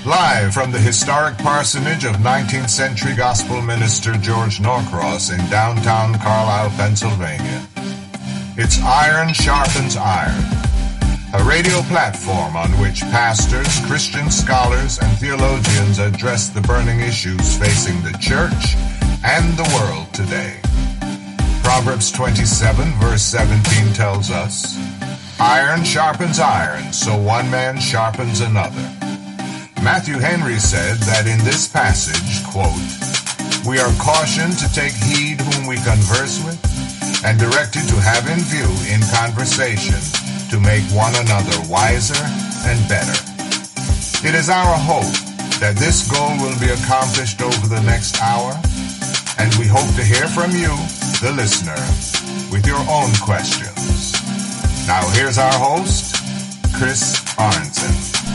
Live from the historic parsonage of 19th century gospel minister George Norcross in downtown Carlisle, Pennsylvania. It's Iron Sharpens Iron, a radio platform on which pastors, Christian scholars, and theologians address the burning issues facing the church and the world today. Proverbs 27 verse 17 tells us, "Iron sharpens iron, so one man sharpens another." Matthew Henry said that in this passage, quote, "We are cautioned to take heed whom we converse with, and directed to have in view in conversation to make one another wiser and better." It is our hope that this goal will be accomplished over the next hour, and we hope to hear from you, the listener, with your own questions. Now here's our host, Chris Arnson.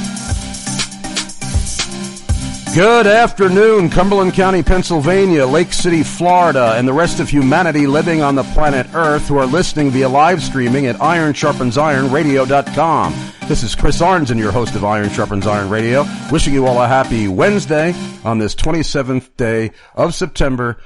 Good afternoon, Cumberland County, Pennsylvania, Lake City, Florida, and the rest of humanity living on the planet Earth who are listening via live streaming at IronSharpensIronRadio.com. This is Chris Arnson, your host of Iron Sharpens Iron Radio, wishing you all a happy Wednesday on this 27th day of September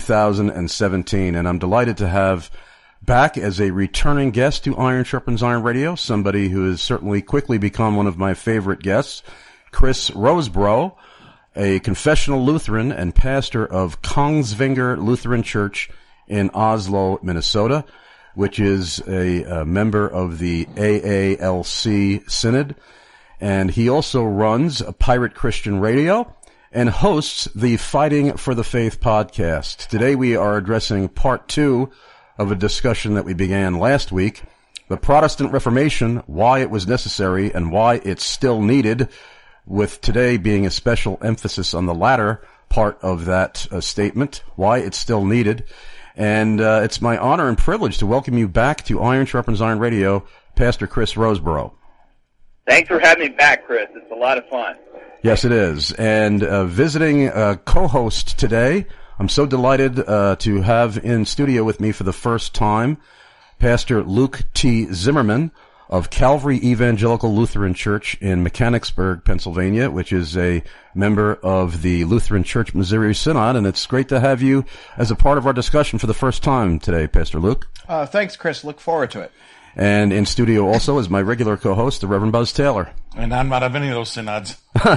2017. And I'm delighted to have back as a returning guest to Iron Sharpens Iron Radio, somebody who has certainly quickly become one of my favorite guests, Chris Rosebrough, a confessional Lutheran and pastor of Kongsvinger Lutheran Church in Oslo, Minnesota, which is a member of the AALC Synod. And he also runs a Pirate Christian Radio and hosts the Fighting for the Faith podcast. Today we are addressing part 2 of a discussion that we began last week, the Protestant Reformation, why it was necessary and why it's still needed, with today being a special emphasis on the latter part of that statement, why it's still needed. And it's my honor and privilege to welcome you back to Iron Sharpens Iron Radio, Pastor Chris Rosebrough. Thanks for having me back, Chris. It's a lot of fun. Yes, it is. And visiting co-host today, I'm so delighted to have in studio with me for the first time Pastor Luke T. Zimmerman of Calvary Evangelical Lutheran Church in Mechanicsburg, Pennsylvania, which is a member of the Lutheran Church Missouri Synod. And it's great to have you as a part of our discussion for the first time today, Pastor Luke. Thanks, Chris. Look forward to it. And in studio also is my regular co-host, the Reverend Buzz Taylor. And I'm not of any of those synods.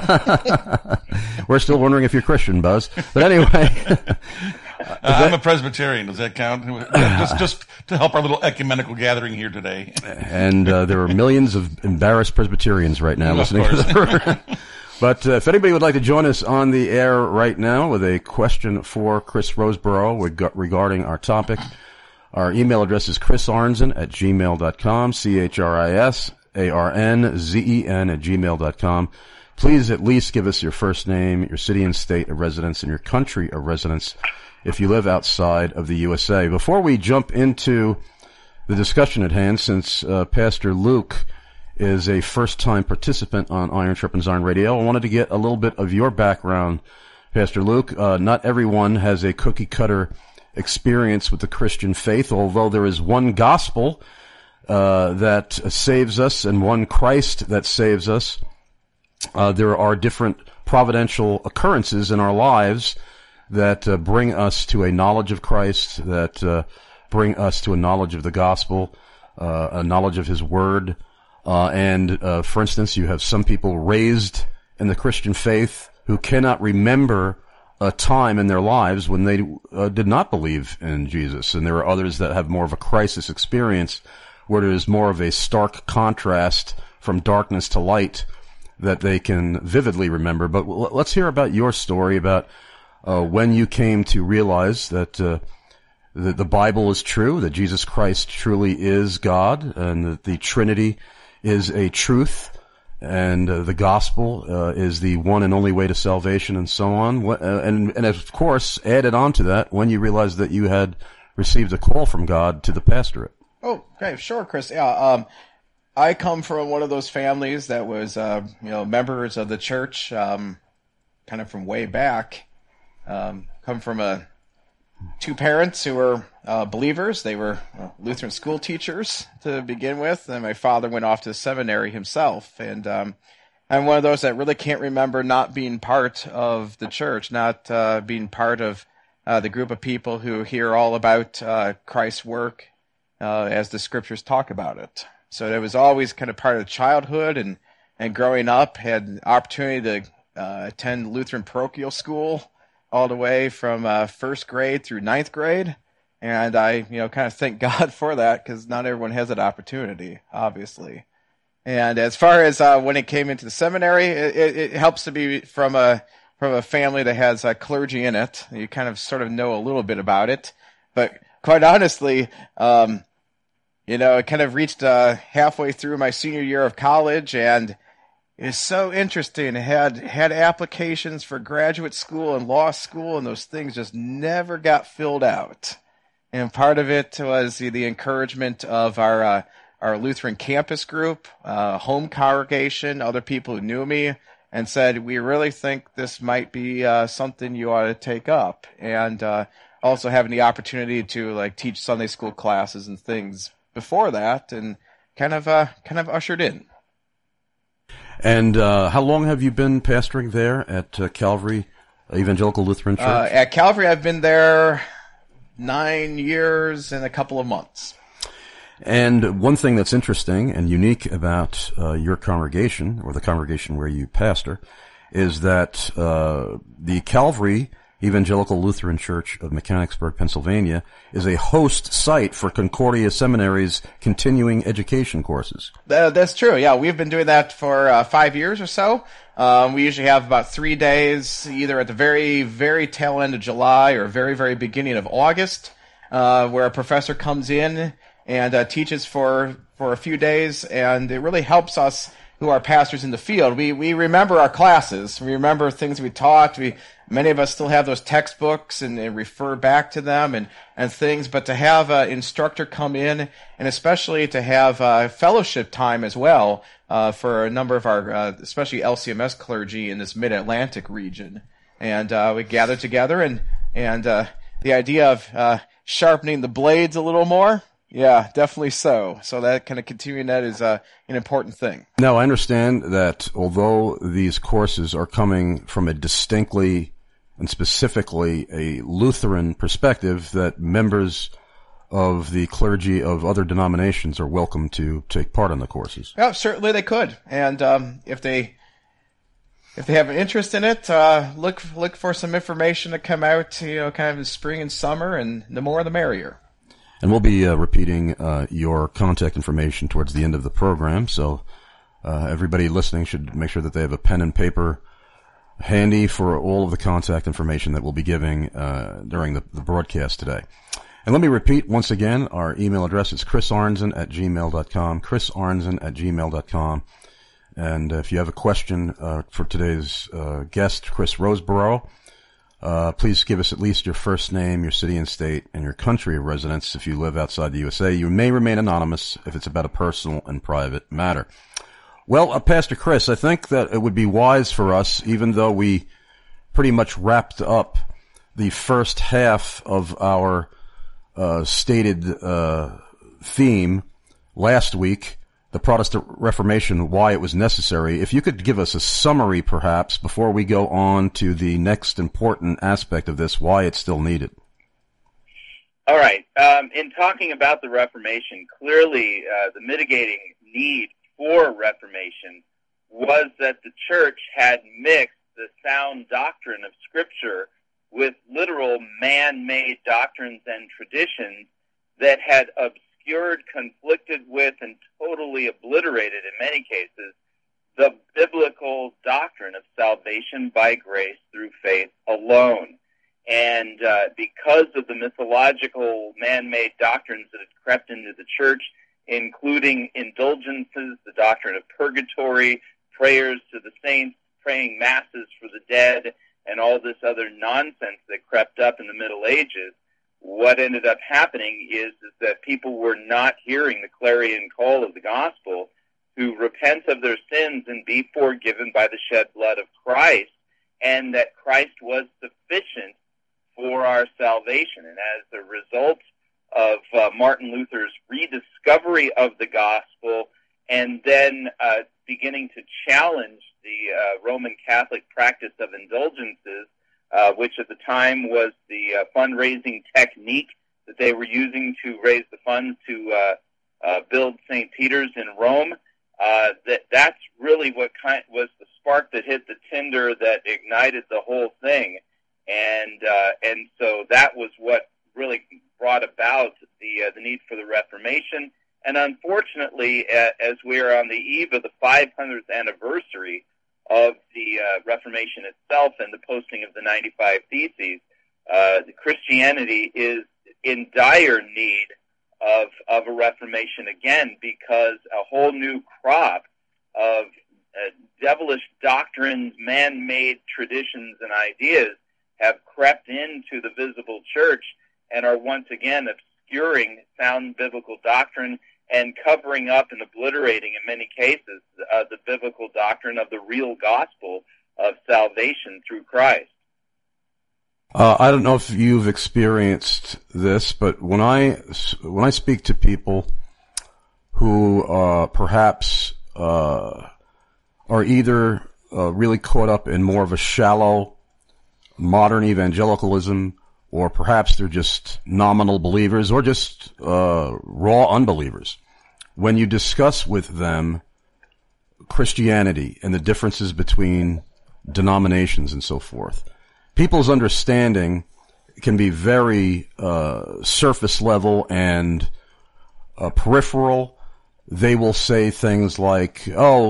We're still wondering if you're Christian, Buzz. But anyway... I'm a Presbyterian. Does that count? Just to help our little ecumenical gathering here today. And there are millions of embarrassed Presbyterians right now listening to the But if anybody would like to join us on the air right now with a question for Chris Rosebrough regarding our topic, our email address is chrisarnzen@gmail.com, CHRISARNZEN@gmail.com. Please at least give us your first name, your city and state of residence, and your country of residence if you live outside of the USA. Before we jump into the discussion at hand, since Pastor Luke is a first-time participant on Iron Sharpens Iron Radio, I wanted to get a little bit of your background, Pastor Luke. Not everyone has a cookie-cutter experience with the Christian faith, although there is one gospel that saves us and one Christ that saves us. There are different providential occurrences in our lives that bring us to a knowledge of Christ, that bring us to a knowledge of the gospel, a knowledge of His Word. And for instance, you have some people raised in the Christian faith who cannot remember a time in their lives when they did not believe in Jesus. And there are others that have more of a crisis experience where there is more of a stark contrast from darkness to light that they can vividly remember. But let's hear about your story, about when you came to realize that the Bible is true, that Jesus Christ truly is God, and that the Trinity is a truth, and the gospel is the one and only way to salvation, and so on. And of course, added on to that, when you realized that you had received a call from God to the pastorate. Oh, okay, sure, Chris. Yeah, I come from one of those families that was, members of the church, kind of from way back. Come from two parents who were believers. They were Lutheran school teachers to begin with, and my father went off to seminary himself. And I'm one of those that really can't remember not being part of the church, not being part of the group of people who hear all about Christ's work as the scriptures talk about it. So it was always kind of part of childhood and growing up. Had the opportunity to attend Lutheran parochial school all the way from first grade through ninth grade. And I, kind of thank God for that, because not everyone has that opportunity, obviously. And as far as when it came into the seminary, it helps to be from a family that has clergy in it. You kind of sort of know a little bit about it. But quite honestly, it kind of reached halfway through my senior year of college, and it's so interesting. It had applications for graduate school and law school, and those things just never got filled out. And part of it was the encouragement of our Lutheran campus group, home congregation, other people who knew me, and said, we really think this might be something you ought to take up. And also having the opportunity to teach Sunday school classes and things before that, and kind of ushered in. And how long have you been pastoring there at Calvary Evangelical Lutheran Church? At Calvary, I've been there 9 years and a couple of months. And one thing that's interesting and unique about your congregation, or the congregation where you pastor, is that the Calvary Evangelical Lutheran Church of Mechanicsburg, Pennsylvania, is a host site for Concordia Seminary's continuing education courses. That's true. Yeah, we've been doing that for 5 years or so. We usually have about 3 days, either at the very, very tail end of July or very, very beginning of August, where a professor comes in and teaches for a few days, and it really helps us who are pastors in the field. We remember our classes. We remember things we taught. Many of us still have those textbooks and refer back to them and things, but to have an instructor come in, and especially to have fellowship time as well for a number of our, especially LCMS clergy in this mid-Atlantic region. And we gather together, and the idea of sharpening the blades a little more, yeah, definitely so. So that kind of continuing that is an important thing. Now, I understand that although these courses are coming from a distinctly and specifically a Lutheran perspective, that members of the clergy of other denominations are welcome to take part in the courses. Yeah, certainly they could. And if they have an interest in it, look for some information to come out, kind of in the spring and summer, and the more the merrier. And we'll be repeating your contact information towards the end of the program, so everybody listening should make sure that they have a pen and paper handy for all of the contact information that we'll be giving during the broadcast today. And let me repeat once again, our email address is chrisarnzen@gmail.com, chrisarnzen@gmail.com. And if you have a question for today's guest, Chris Roseborough, please give us at least your first name, your city and state, and your country of residence if you live outside the USA. You may remain anonymous if it's about a personal and private matter. Well, Pastor Chris, I think that it would be wise for us, even though we pretty much wrapped up the first half of our stated theme last week, the Protestant Reformation, why it was necessary. If you could give us a summary, perhaps, before we go on to the next important aspect of this, why it's still needed. All right. In talking about the Reformation, clearly the mitigating need for Reformation was that the church had mixed the sound doctrine of Scripture with literal man-made doctrines and traditions that had obscured, conflicted with, and totally obliterated, in many cases, the biblical doctrine of salvation by grace through faith alone. And because of the mythological man-made doctrines that had crept into the church, including indulgences, the doctrine of purgatory, prayers to the saints, praying masses for the dead, and all this other nonsense that crept up in the Middle Ages, what ended up happening is that people were not hearing the clarion call of the gospel to repent of their sins and be forgiven by the shed blood of Christ, and that Christ was sufficient for our salvation. And as a result of Martin Luther's rediscovery of the gospel and then beginning to challenge the Roman Catholic practice of indulgences, which at the time was the fundraising technique that they were using to raise the funds to build St. Peter's in Rome. That's really what was the spark that hit the tinder that ignited the whole thing, and so that was what really brought about the need for the Reformation. And unfortunately, as we are on the eve of the 500th anniversary of the Reformation itself and the posting of the 95 Theses, the Christianity is in dire need of a Reformation again, because a whole new crop of devilish doctrines, man-made traditions, and ideas have crept into the visible church and are once again obscuring sound biblical doctrine and covering up and obliterating, in many cases, the biblical doctrine of the real gospel of salvation through Christ. I don't know if you've experienced this, but when I speak to people who perhaps are either really caught up in more of a shallow modern evangelicalism, or perhaps they're just nominal believers, or just raw unbelievers, when you discuss with them Christianity and the differences between denominations and so forth, people's understanding can be very surface level and peripheral. They will say things like,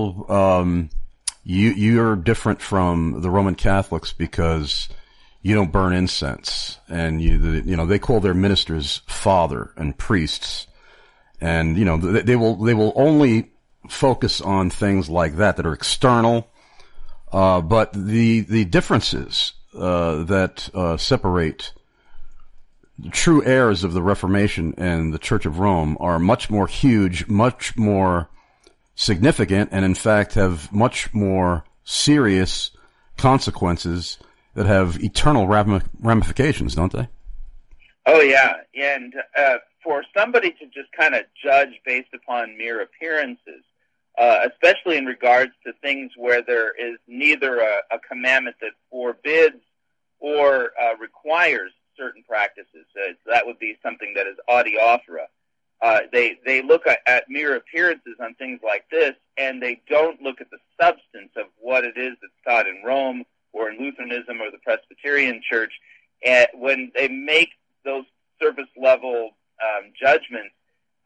you're different from the Roman Catholics because you don't burn incense, and they call their ministers father and priests, and they will only focus on things like that are external, but the differences that separate the true heirs of the Reformation and the Church of Rome are much more huge, much more significant, and in fact have much more serious consequences that have eternal ramifications, don't they? Oh, yeah. And for somebody to just kind of judge based upon mere appearances, especially in regards to things where there is neither a commandment that forbids or requires certain practices. That would be something that is adiaphora. They look at mere appearances on things like this, and they don't look at the substance of what it is that's taught in Rome or in Lutheranism or the Presbyterian Church. And when they make those surface-level judgments,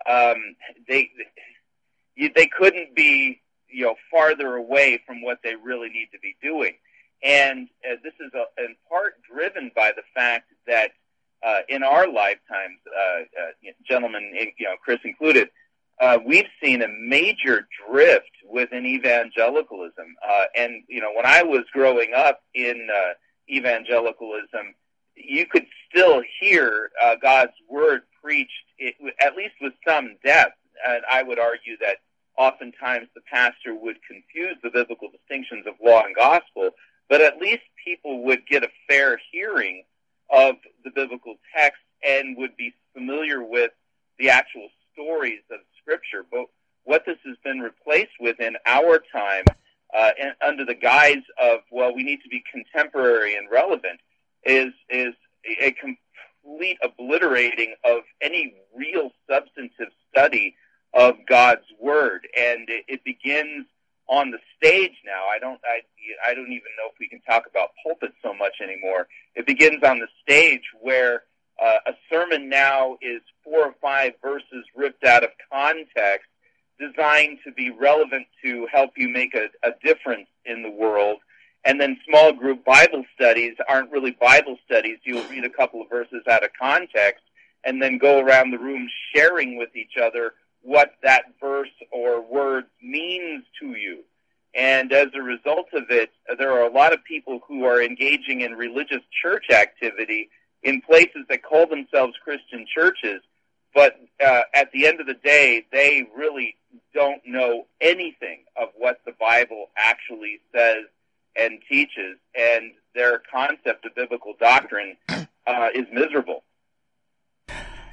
they couldn't be farther away from what they really need to be doing. And this is in part driven by the fact that in our lifetimes, gentlemen, Chris included, we've seen a major drift within evangelicalism. And when I was growing up in evangelicalism, you could still hear God's word preached, at least with some depth. And I would argue that oftentimes the pastor would confuse the biblical distinctions of law and gospel, but at least people would get a fair hearing of the biblical text and would be familiar with the actual stories of Scripture. But what this has been replaced with in our time, and under the guise of, we need to be contemporary and relevant, is a complete obliterating of any real substantive study of God's Word. And it begins on the stage now. I don't even know if we can talk about pulpit so much anymore. It begins on the stage where a sermon now is 4 or 5 verses ripped out of context, designed to be relevant to help you make a difference in the world. And then small group Bible studies aren't really Bible studies. You'll read a couple of verses out of context and then go around the room sharing with each other what that verse or word means to you. And as a result of it, there are a lot of people who are engaging in religious church activity in places that call themselves Christian churches, but at the end of the day, they really don't know anything of what the Bible actually says and teaches, and their concept of biblical doctrine is miserable.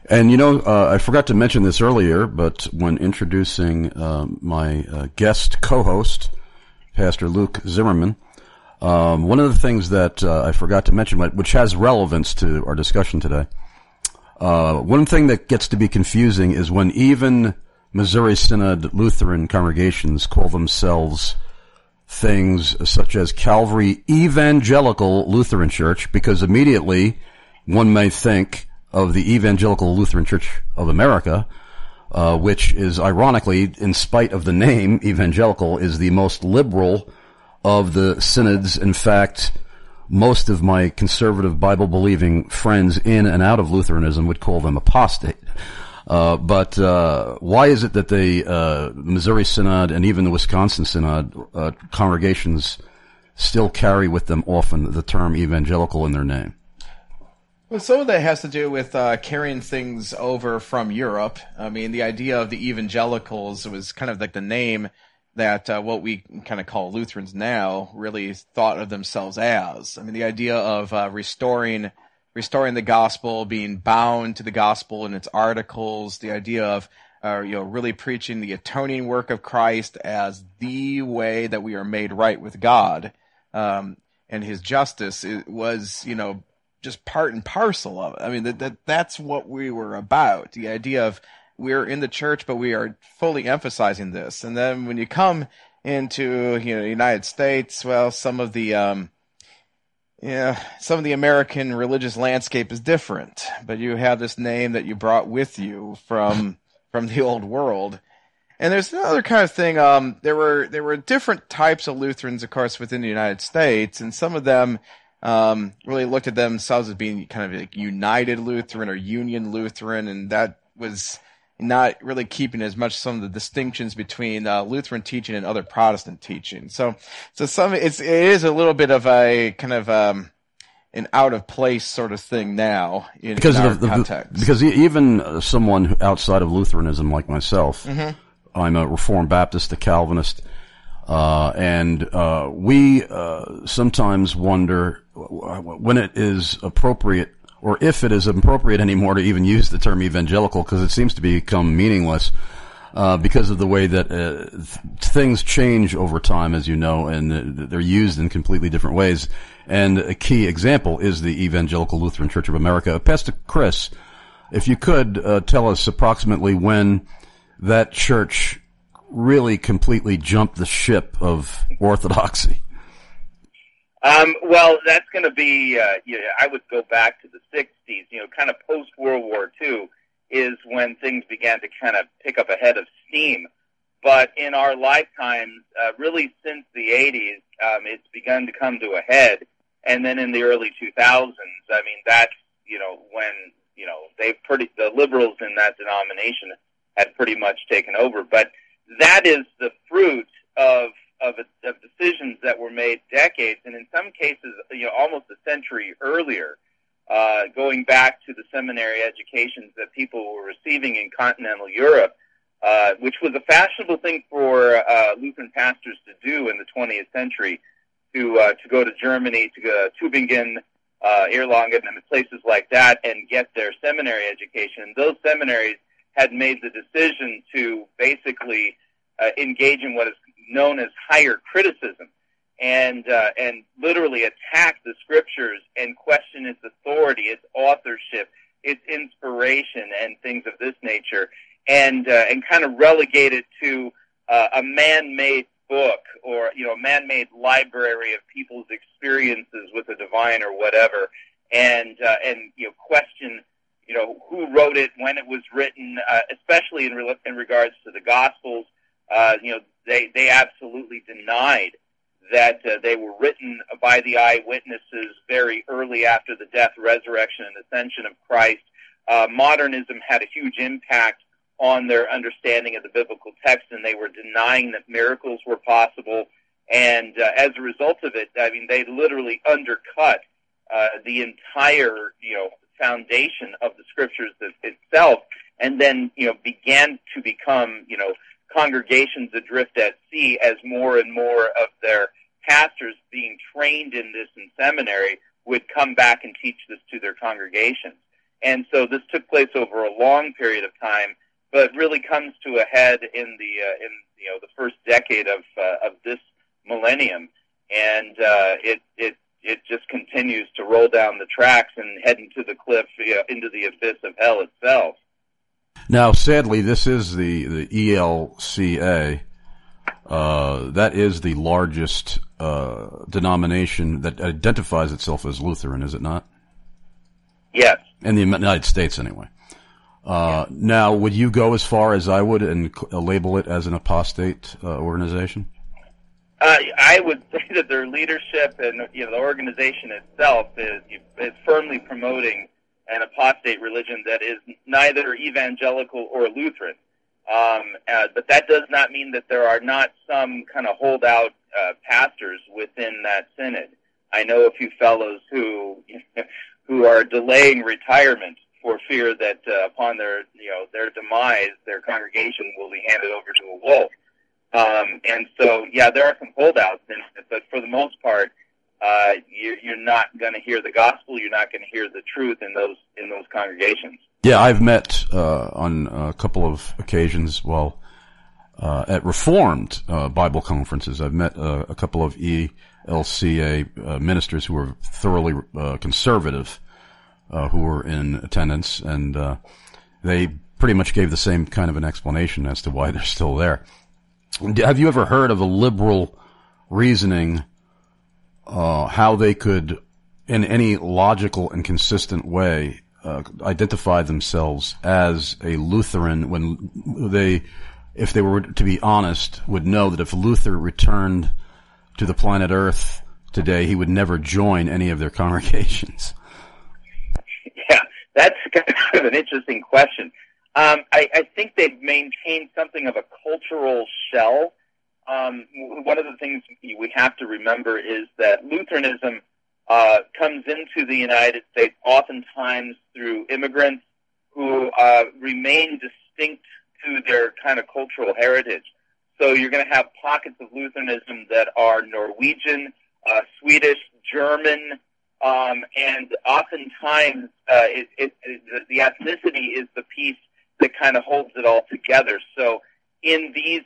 And, you know, I forgot to mention this earlier, but when introducing my guest co-host, Pastor Luke Zimmerman, one of the things that I forgot to mention, which has relevance to our discussion today, one thing that gets to be confusing is when even Missouri Synod Lutheran congregations call themselves things such as Calvary Evangelical Lutheran Church, because immediately one may think of the Evangelical Lutheran Church of America, which is ironically, in spite of the name, evangelical, is the most liberal of the synods. In fact, most of my conservative Bible-believing friends in and out of Lutheranism would call them apostate. But why is it that the Missouri Synod and even the Wisconsin Synod congregations still carry with them often the term evangelical in their name? Well, some of that has to do with carrying things over from Europe. I mean, the idea of the evangelicals was kind of like the name that what we kind of call Lutherans now really thought of themselves as. I mean, the idea of restoring the gospel, being bound to the gospel and its articles, the idea of really preaching the atoning work of Christ as the way that we are made right with God, and His justice was, just part and parcel of it. I mean, that's what we were about. The idea of we're in the church, but we are fully emphasizing this. And then when you come into the United States, well, some of the American religious landscape is different. But you have this name that you brought with you from the old world. And there's another kind of thing. There were different types of Lutherans, of course, within the United States, and some of them really looked at themselves as being kind of like United Lutheran or Union Lutheran, and that was not really keeping as much some of the distinctions between Lutheran teaching and other Protestant teaching. So it is a little bit of a kind of an out of place sort of thing now in our context. Because even someone outside of Lutheranism like myself, I'm a Reformed Baptist, a Calvinist, and we sometimes wonder when it is appropriate, or if it is appropriate anymore, to even use the term evangelical, because it seems to become meaningless because of the way that things change over time, as you know, and they're used in completely different ways. And a key example is the Evangelical Lutheran Church of America. Pastor Chris, if you could tell us approximately when that church really completely jumped the ship of orthodoxy. Well, that's going to be, I would go back to the 60s, kind of post-World War II is when things began to kind of pick up a head of steam. But in our lifetimes, really since the 80s, it's begun to come to a head. And then in the early 2000s, I mean, that's, when, the liberals in that denomination had pretty much taken over. But that is the fruit of decisions that were made decades, and in some cases, almost a century earlier, going back to the seminary educations that people were receiving in continental Europe, which was a fashionable thing for Lutheran pastors to do in the 20th century, to go to Germany, to go to Tübingen, Erlangen, and places like that, and get their seminary education. And those seminaries had made the decision to basically engage in what is known as higher criticism, and literally attack the scriptures and question its authority, its authorship, its inspiration, and things of this nature, and kind of relegate it to a man-made book or a man-made library of people's experiences with the divine or whatever, and question who wrote it, when it was written, especially in regards to the Gospels. They absolutely denied that they were written by the eyewitnesses very early after the death, resurrection, and ascension of Christ. Modernism had a huge impact on their understanding of the biblical text, and they were denying that miracles were possible. And as a result of it, I mean, they literally undercut the entire, foundation of the Scriptures itself, and then, began to become, congregations adrift at sea as more and more of their pastors being trained in this in seminary would come back and teach this to their congregations. And so this took place over a long period of time, but really comes to a head in the first decade of this millennium, and it just continues to roll down the tracks and head into the cliff, into the abyss of hell itself. Now, sadly, this is the ELCA. That is the largest denomination that identifies itself as Lutheran, is it not? Yes. In the United States, anyway. Now, would you go as far as I would and label it as an apostate organization? I would say that their leadership and the organization itself is firmly promoting an apostate religion that is neither evangelical or Lutheran. But that does not mean that there are not some kind of holdout pastors within that synod. I know a few fellows who are delaying retirement for fear that upon their demise, their congregation will be handed over to a wolf. And so, there are some holdouts in it, but for the most part, you're not going to hear the gospel. You're not going to hear the truth in those congregations. Yeah, I've met on a couple of occasions. At Reformed Bible conferences, I've met a couple of ELCA ministers who were thoroughly conservative, who were in attendance, and they pretty much gave the same kind of an explanation as to why they're still there. Have you ever heard of a liberal reasoning, how they could, in any logical and consistent way, identify themselves as a Lutheran when they, if they were to be honest, would know that if Luther returned to the planet Earth today, he would never join any of their congregations? Yeah, that's kind of an interesting question. I think they've maintained something of a cultural shell. One of the things we have to remember is that Lutheranism comes into the United States oftentimes through immigrants who remain distinct to their kind of cultural heritage. So you're going to have pockets of Lutheranism that are Norwegian, Swedish, German, and oftentimes the ethnicity is the piece that kind of holds it all together. So in these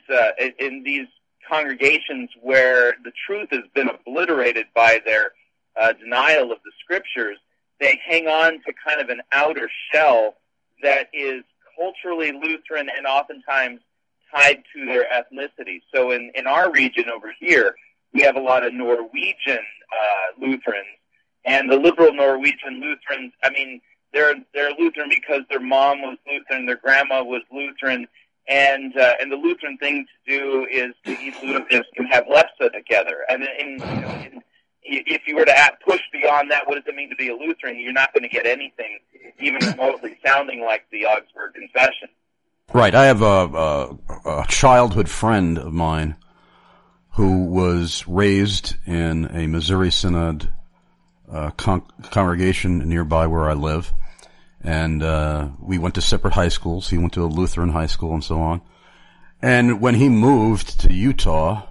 congregations where the truth has been obliterated by their denial of the scriptures, they hang on to kind of an outer shell that is culturally Lutheran and oftentimes tied to their ethnicity. So in our region over here, we have a lot of Norwegian Lutherans, and the liberal Norwegian Lutherans, I mean, they're Lutheran because their mom was Lutheran, their grandma was Lutheran, and the Lutheran thing to do is to eat lutefisk and have lepsa together. And if you were to push beyond that, what does it mean to be a Lutheran? You're not going to get anything even remotely sounding like the Augsburg Confession. Right. I have a childhood friend of mine who was raised in a Missouri Synod congregation nearby where I live. And we went to separate high schools. He went to a Lutheran high school and so on. And when he moved to Utah,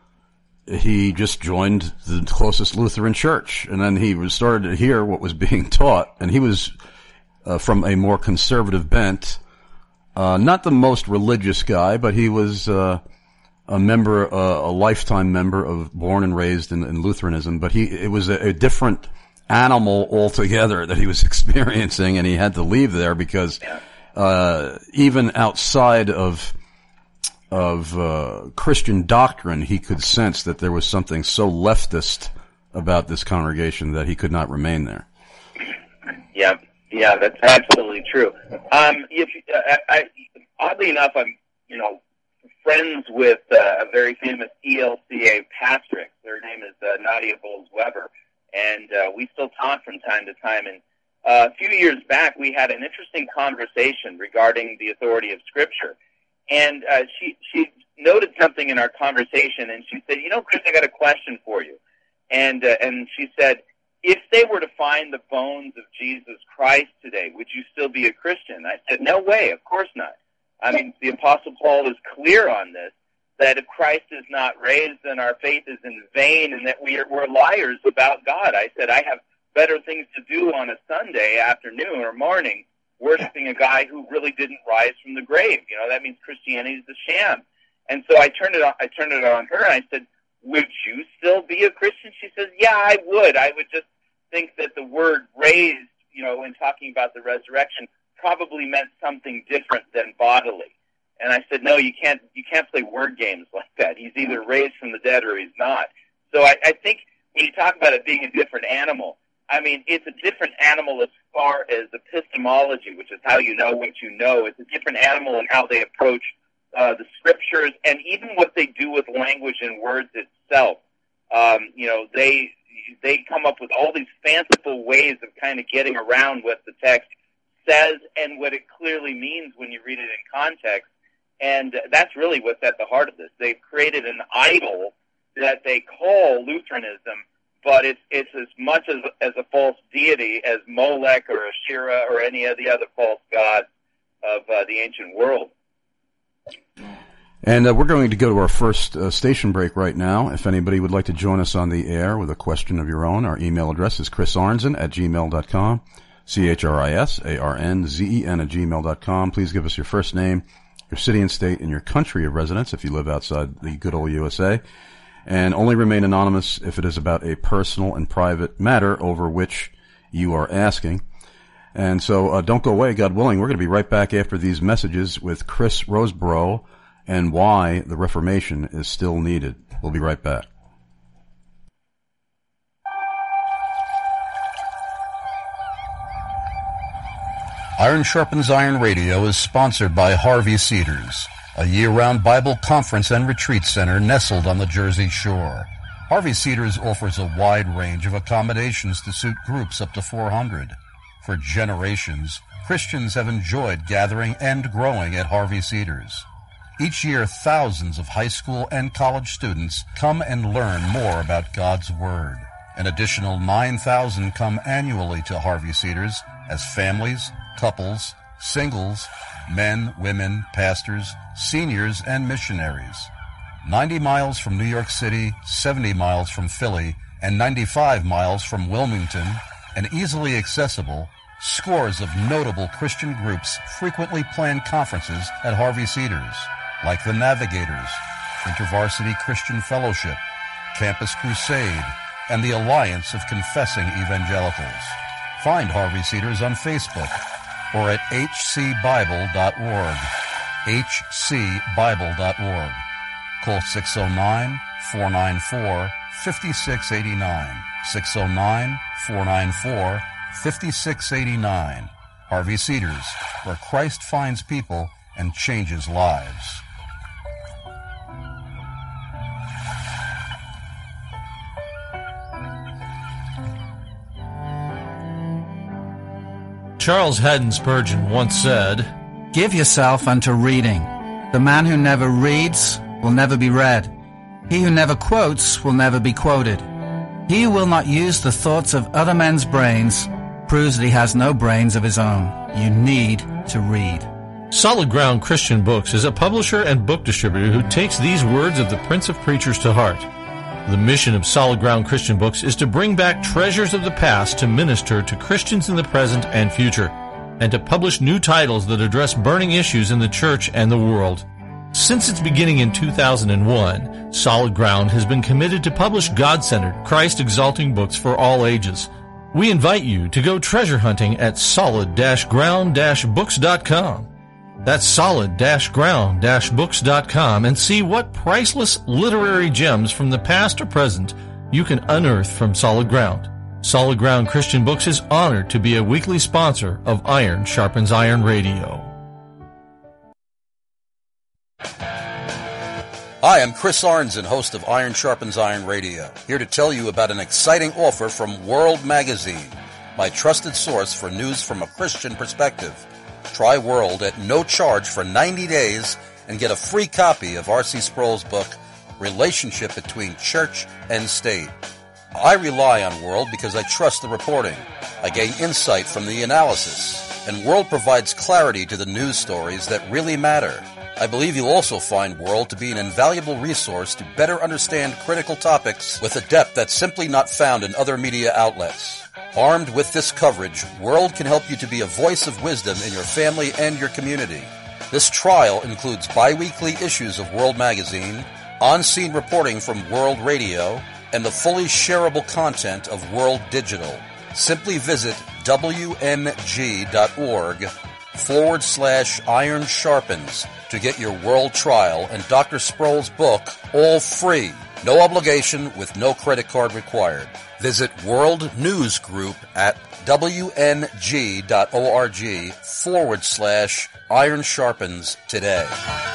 he just joined the closest Lutheran church. And then he started to hear what was being taught. And he was from a more conservative bent. Not the most religious guy, but he was a member, a lifetime member of, born and raised in Lutheranism. But it was a different animal altogether that he was experiencing, and he had to leave there because even outside of Christian doctrine, he could sense that there was something so leftist about this congregation that he could not remain there. Yeah, that's absolutely true. Oddly enough, I'm friends with a very famous ELCA pastor. Their name is Nadia Bowles-Weber. And we still talk from time to time. And a few years back, we had an interesting conversation regarding the authority of Scripture. And she noted something in our conversation, and she said, Chris, I got a question for you. And she said, if they were to find the bones of Jesus Christ today, would you still be a Christian? I said, no way, of course not. I mean, the Apostle Paul is clear on this, that if Christ is not raised, then our faith is in vain and that we're liars about God. I said, I have better things to do on a Sunday afternoon or morning, worshiping a guy who really didn't rise from the grave. You know, that means Christianity is a sham. And so I turned it on her, and I said, would you still be a Christian? She says, yeah, I would. I would just think that the word raised, you know, in talking about the resurrection, probably meant something different than bodily. And I said, no, you can't play word games like that. He's either raised from the dead or he's not. So I think when you talk about it being a different animal, I mean, it's a different animal as far as epistemology, which is how you know what you know. It's a different animal in how they approach the scriptures and even what they do with language and words itself. You know, they come up with all these fanciful ways of kind of getting around what the text says and what it clearly means when you read it in context. And that's really what's at the heart of this. They've created an idol that they call Lutheranism, but it's as much as a false deity as Molech or Asherah or any of the other false gods of the ancient world. And we're going to go to our first station break right now. If anybody would like to join us on the air with a question of your own, our email address is chrisarnzen@gmail.com, CHRISARNZEN@gmail.com. Please give us your first name, your city and state, and your country of residence if you live outside the good old USA. And only remain anonymous if it is about a personal and private matter over which you are asking. And so don't go away, God willing. We're going to be right back after these messages with Chris Roseborough and why the Reformation is still needed. We'll be right back. Iron Sharpens Iron Radio is sponsored by Harvey Cedars, a year-round Bible conference and retreat center nestled on the Jersey Shore. Harvey Cedars offers a wide range of accommodations to suit groups up to 400. For generations, Christians have enjoyed gathering and growing at Harvey Cedars. Each year, thousands of high school and college students come and learn more about God's Word. An additional 9,000 come annually to Harvey Cedars as families, couples, singles, men, women, pastors, seniors, and missionaries. 90 miles from New York City, 70 miles from Philly, and 95 miles from Wilmington, and easily accessible, scores of notable Christian groups frequently plan conferences at Harvey Cedars, like the Navigators, InterVarsity Christian Fellowship, Campus Crusade, and the Alliance of Confessing Evangelicals. Find Harvey Cedars on Facebook or at hcbible.org, hcbible.org. Call 609-494-5689, 609-494-5689. Harvey Cedars, where Christ finds people and changes lives. Charles Haddon Spurgeon once said, "Give yourself unto reading. The man who never reads will never be read. He who never quotes will never be quoted. He who will not use the thoughts of other men's brains proves that he has no brains of his own. You need to read." Solid Ground Christian Books is a publisher and book distributor who takes these words of the Prince of Preachers to heart. The mission of Solid Ground Christian Books is to bring back treasures of the past to minister to Christians in the present and future, and to publish new titles that address burning issues in the church and the world. Since its beginning in 2001, Solid Ground has been committed to publish God-centered, Christ-exalting books for all ages. We invite you to go treasure hunting at solid-ground-books.com. That's solid-ground-books.com, and see what priceless literary gems from the past or present you can unearth from Solid Ground. Solid Ground Christian Books is honored to be a weekly sponsor of Iron Sharpens Iron Radio. Hi, I'm Chris Arnzen, host of Iron Sharpens Iron Radio, here to tell you about an exciting offer from World Magazine, my trusted source for news from a Christian perspective. Try World at no charge for 90 days and get a free copy of R.C. Sproul's book, Relationship Between Church and State. I rely on World because I trust the reporting. I gain insight from the analysis, and World provides clarity to the news stories that really matter. I believe you'll also find World to be an invaluable resource to better understand critical topics with a depth that's simply not found in other media outlets. Armed with this coverage, World can help you to be a voice of wisdom in your family and your community. This trial includes bi-weekly issues of World Magazine, on-scene reporting from World Radio, and the fully shareable content of World Digital. Simply visit WMG.org/Iron Sharpens to get your World Trial and Dr. Sproul's book, all free. No obligation with no credit card required. Visit World News Group at WMG.org/Iron Sharpens today.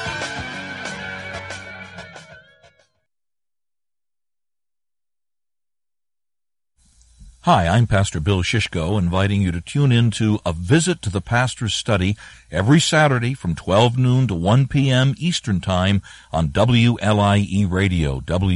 Hi, I'm Pastor Bill Shishko, inviting you to tune in to A Visit to the Pastor's Study every Saturday from 12 noon to 1 p.m. Eastern Time on WLIE Radio,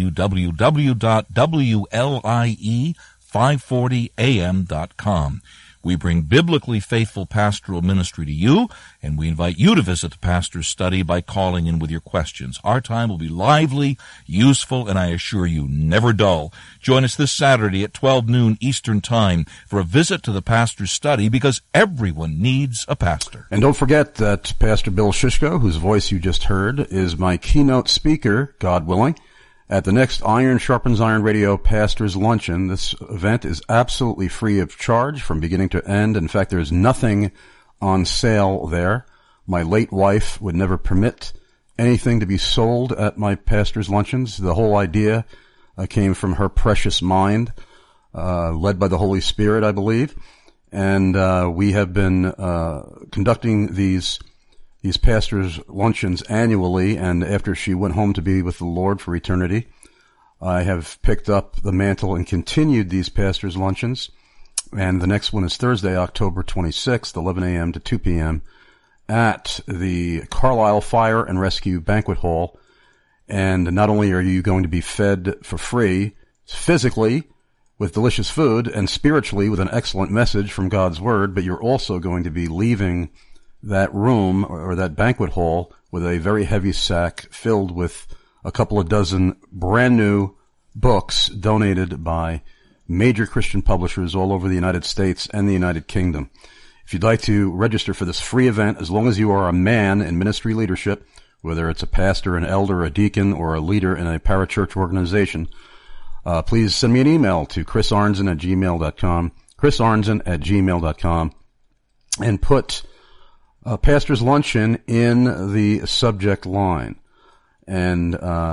www.WLIE540am.com. We bring biblically faithful pastoral ministry to you, and we invite you to visit the Pastor's Study by calling in with your questions. Our time will be lively, useful, and I assure you, never dull. Join us this Saturday at 12 noon Eastern Time for a visit to the Pastor's Study, because everyone needs a pastor. And don't forget that Pastor Bill Shishko, whose voice you just heard, is my keynote speaker, God willing, at the next Iron Sharpens Iron Radio Pastors Luncheon. This event is absolutely free of charge from beginning to end. In fact, there's nothing on sale there. My late wife would never permit anything to be sold at my pastors' luncheons. The whole idea came from her precious mind, led by the Holy Spirit, I believe. And we have been conducting these pastors' luncheons annually, and after she went home to be with the Lord for eternity, I have picked up the mantle and continued these pastors' luncheons. And the next one is Thursday, October 26th, 11 a.m. to 2 p.m. at the Carlisle Fire and Rescue Banquet Hall. And not only are you going to be fed for free, physically with delicious food, and spiritually with an excellent message from God's Word, but you're also going to be leaving that room or that banquet hall with a very heavy sack filled with a couple of dozen brand new books donated by major Christian publishers all over the United States and the United Kingdom. If you'd like to register for this free event, as long as you are a man in ministry leadership, whether it's a pastor, an elder, a deacon, or a leader in a parachurch organization, please send me an email to chrisarnzen@gmail.com, chrisarnzen@gmail.com, and put Pastor's Luncheon in the subject line. And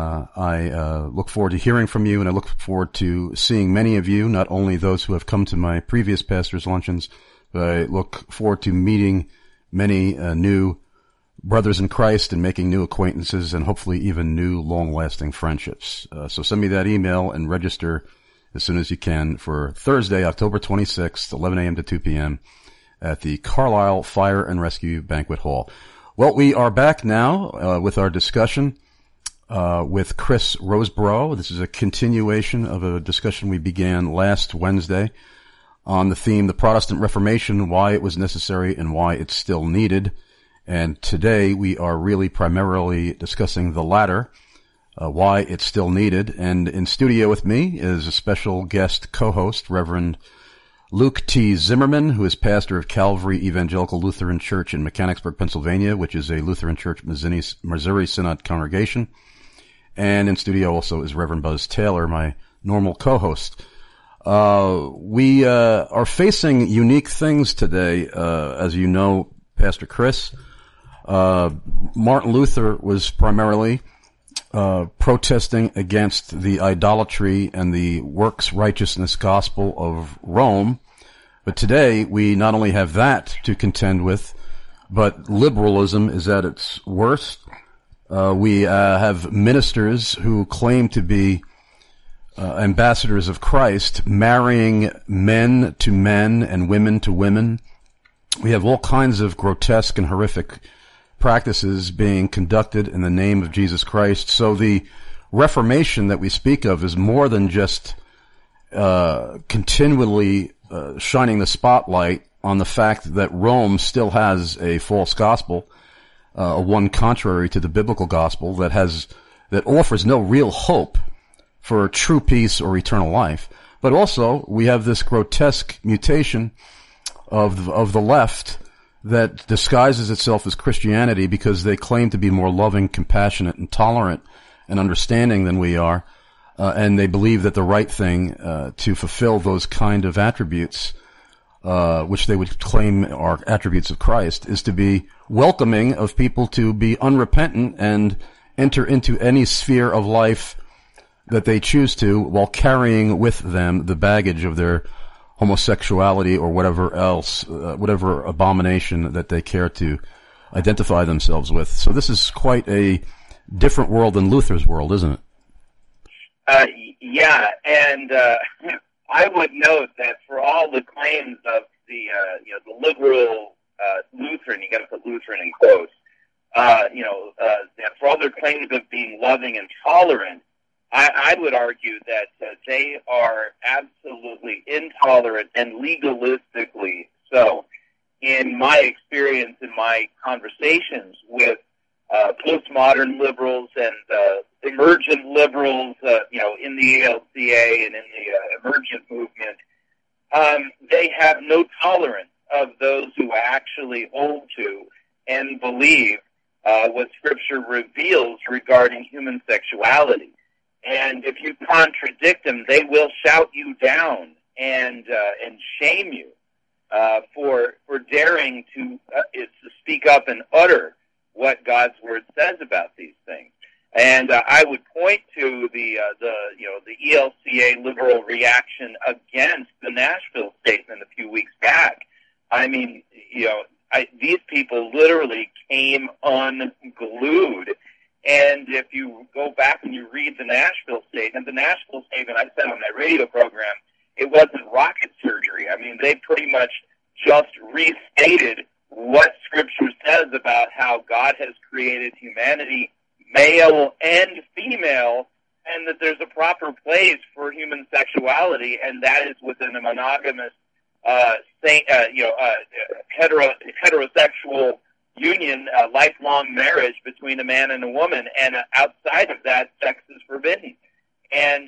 I look forward to hearing from you, and I look forward to seeing many of you, not only those who have come to my previous Pastor's Luncheons, but I look forward to meeting many new brothers in Christ and making new acquaintances and hopefully even new long-lasting friendships. So send me that email and register as soon as you can for Thursday, October 26th, 11 a.m. to 2 p.m. at the Carlisle Fire and Rescue Banquet Hall. Well, we are back now with our discussion with Chris Roseborough. This is a continuation of a discussion we began last Wednesday on the theme, the Protestant Reformation, why it was necessary and why it's still needed. And today we are really primarily discussing the latter, why it's still needed. And in studio with me is a special guest co-host, Reverend Luke T. Zimmerman, who is pastor of Calvary Evangelical Lutheran Church in Mechanicsburg, Pennsylvania, which is a Lutheran Church Missouri Synod congregation. And in studio also is Reverend Buzz Taylor, my normal co-host. We are facing unique things today, as you know, Pastor Chris. Martin Luther was primarily protesting against the idolatry and the works righteousness gospel of Rome. But today we not only have that to contend with, but liberalism is at its worst. We have ministers who claim to be ambassadors of Christ, marrying men to men and women to women. We have all kinds of grotesque and horrific practices being conducted in the name of Jesus Christ. So the Reformation that we speak of is more than just continually shining the spotlight on the fact that Rome still has a false gospel, one contrary to the biblical gospel that offers no real hope for true peace or eternal life. But also, we have this grotesque mutation of the left that disguises itself as Christianity because they claim to be more loving, compassionate, and tolerant and understanding than we are. And they believe that the right thing to fulfill those kind of attributes, which they would claim are attributes of Christ, is to be welcoming of people to be unrepentant and enter into any sphere of life that they choose to, while carrying with them the baggage of their homosexuality or whatever else, whatever abomination that they care to identify themselves with. So this is quite a different world than Luther's world, isn't it? Yeah, and I would note that for all the claims of the liberal Lutheran, you got to put Lutheran in quotes, for all their claims of being loving and tolerant, I would argue that they are absolutely intolerant and legalistically so. In my experience, in my conversations with postmodern liberals and emergent liberals, in the ELCA and in the emergent movement, they have no tolerance of those who actually hold to and believe what Scripture reveals regarding human sexuality. And if you contradict them, they will shout you down and shame you for daring to speak up and utter what God's Word says about these things. And I would point to the ELCA liberal reaction against the Nashville statement a few weeks back. I mean, these people literally came unglued. And if you go back and you read the Nashville statement, I said on my radio program, it wasn't rocket surgery. I mean, they pretty much just restated what Scripture says about how God has created humanity, male and female, and that there's a proper place for human sexuality, and that is within a monogamous, heterosexual union, lifelong marriage between a man and a woman, and outside of that, sex is forbidden. And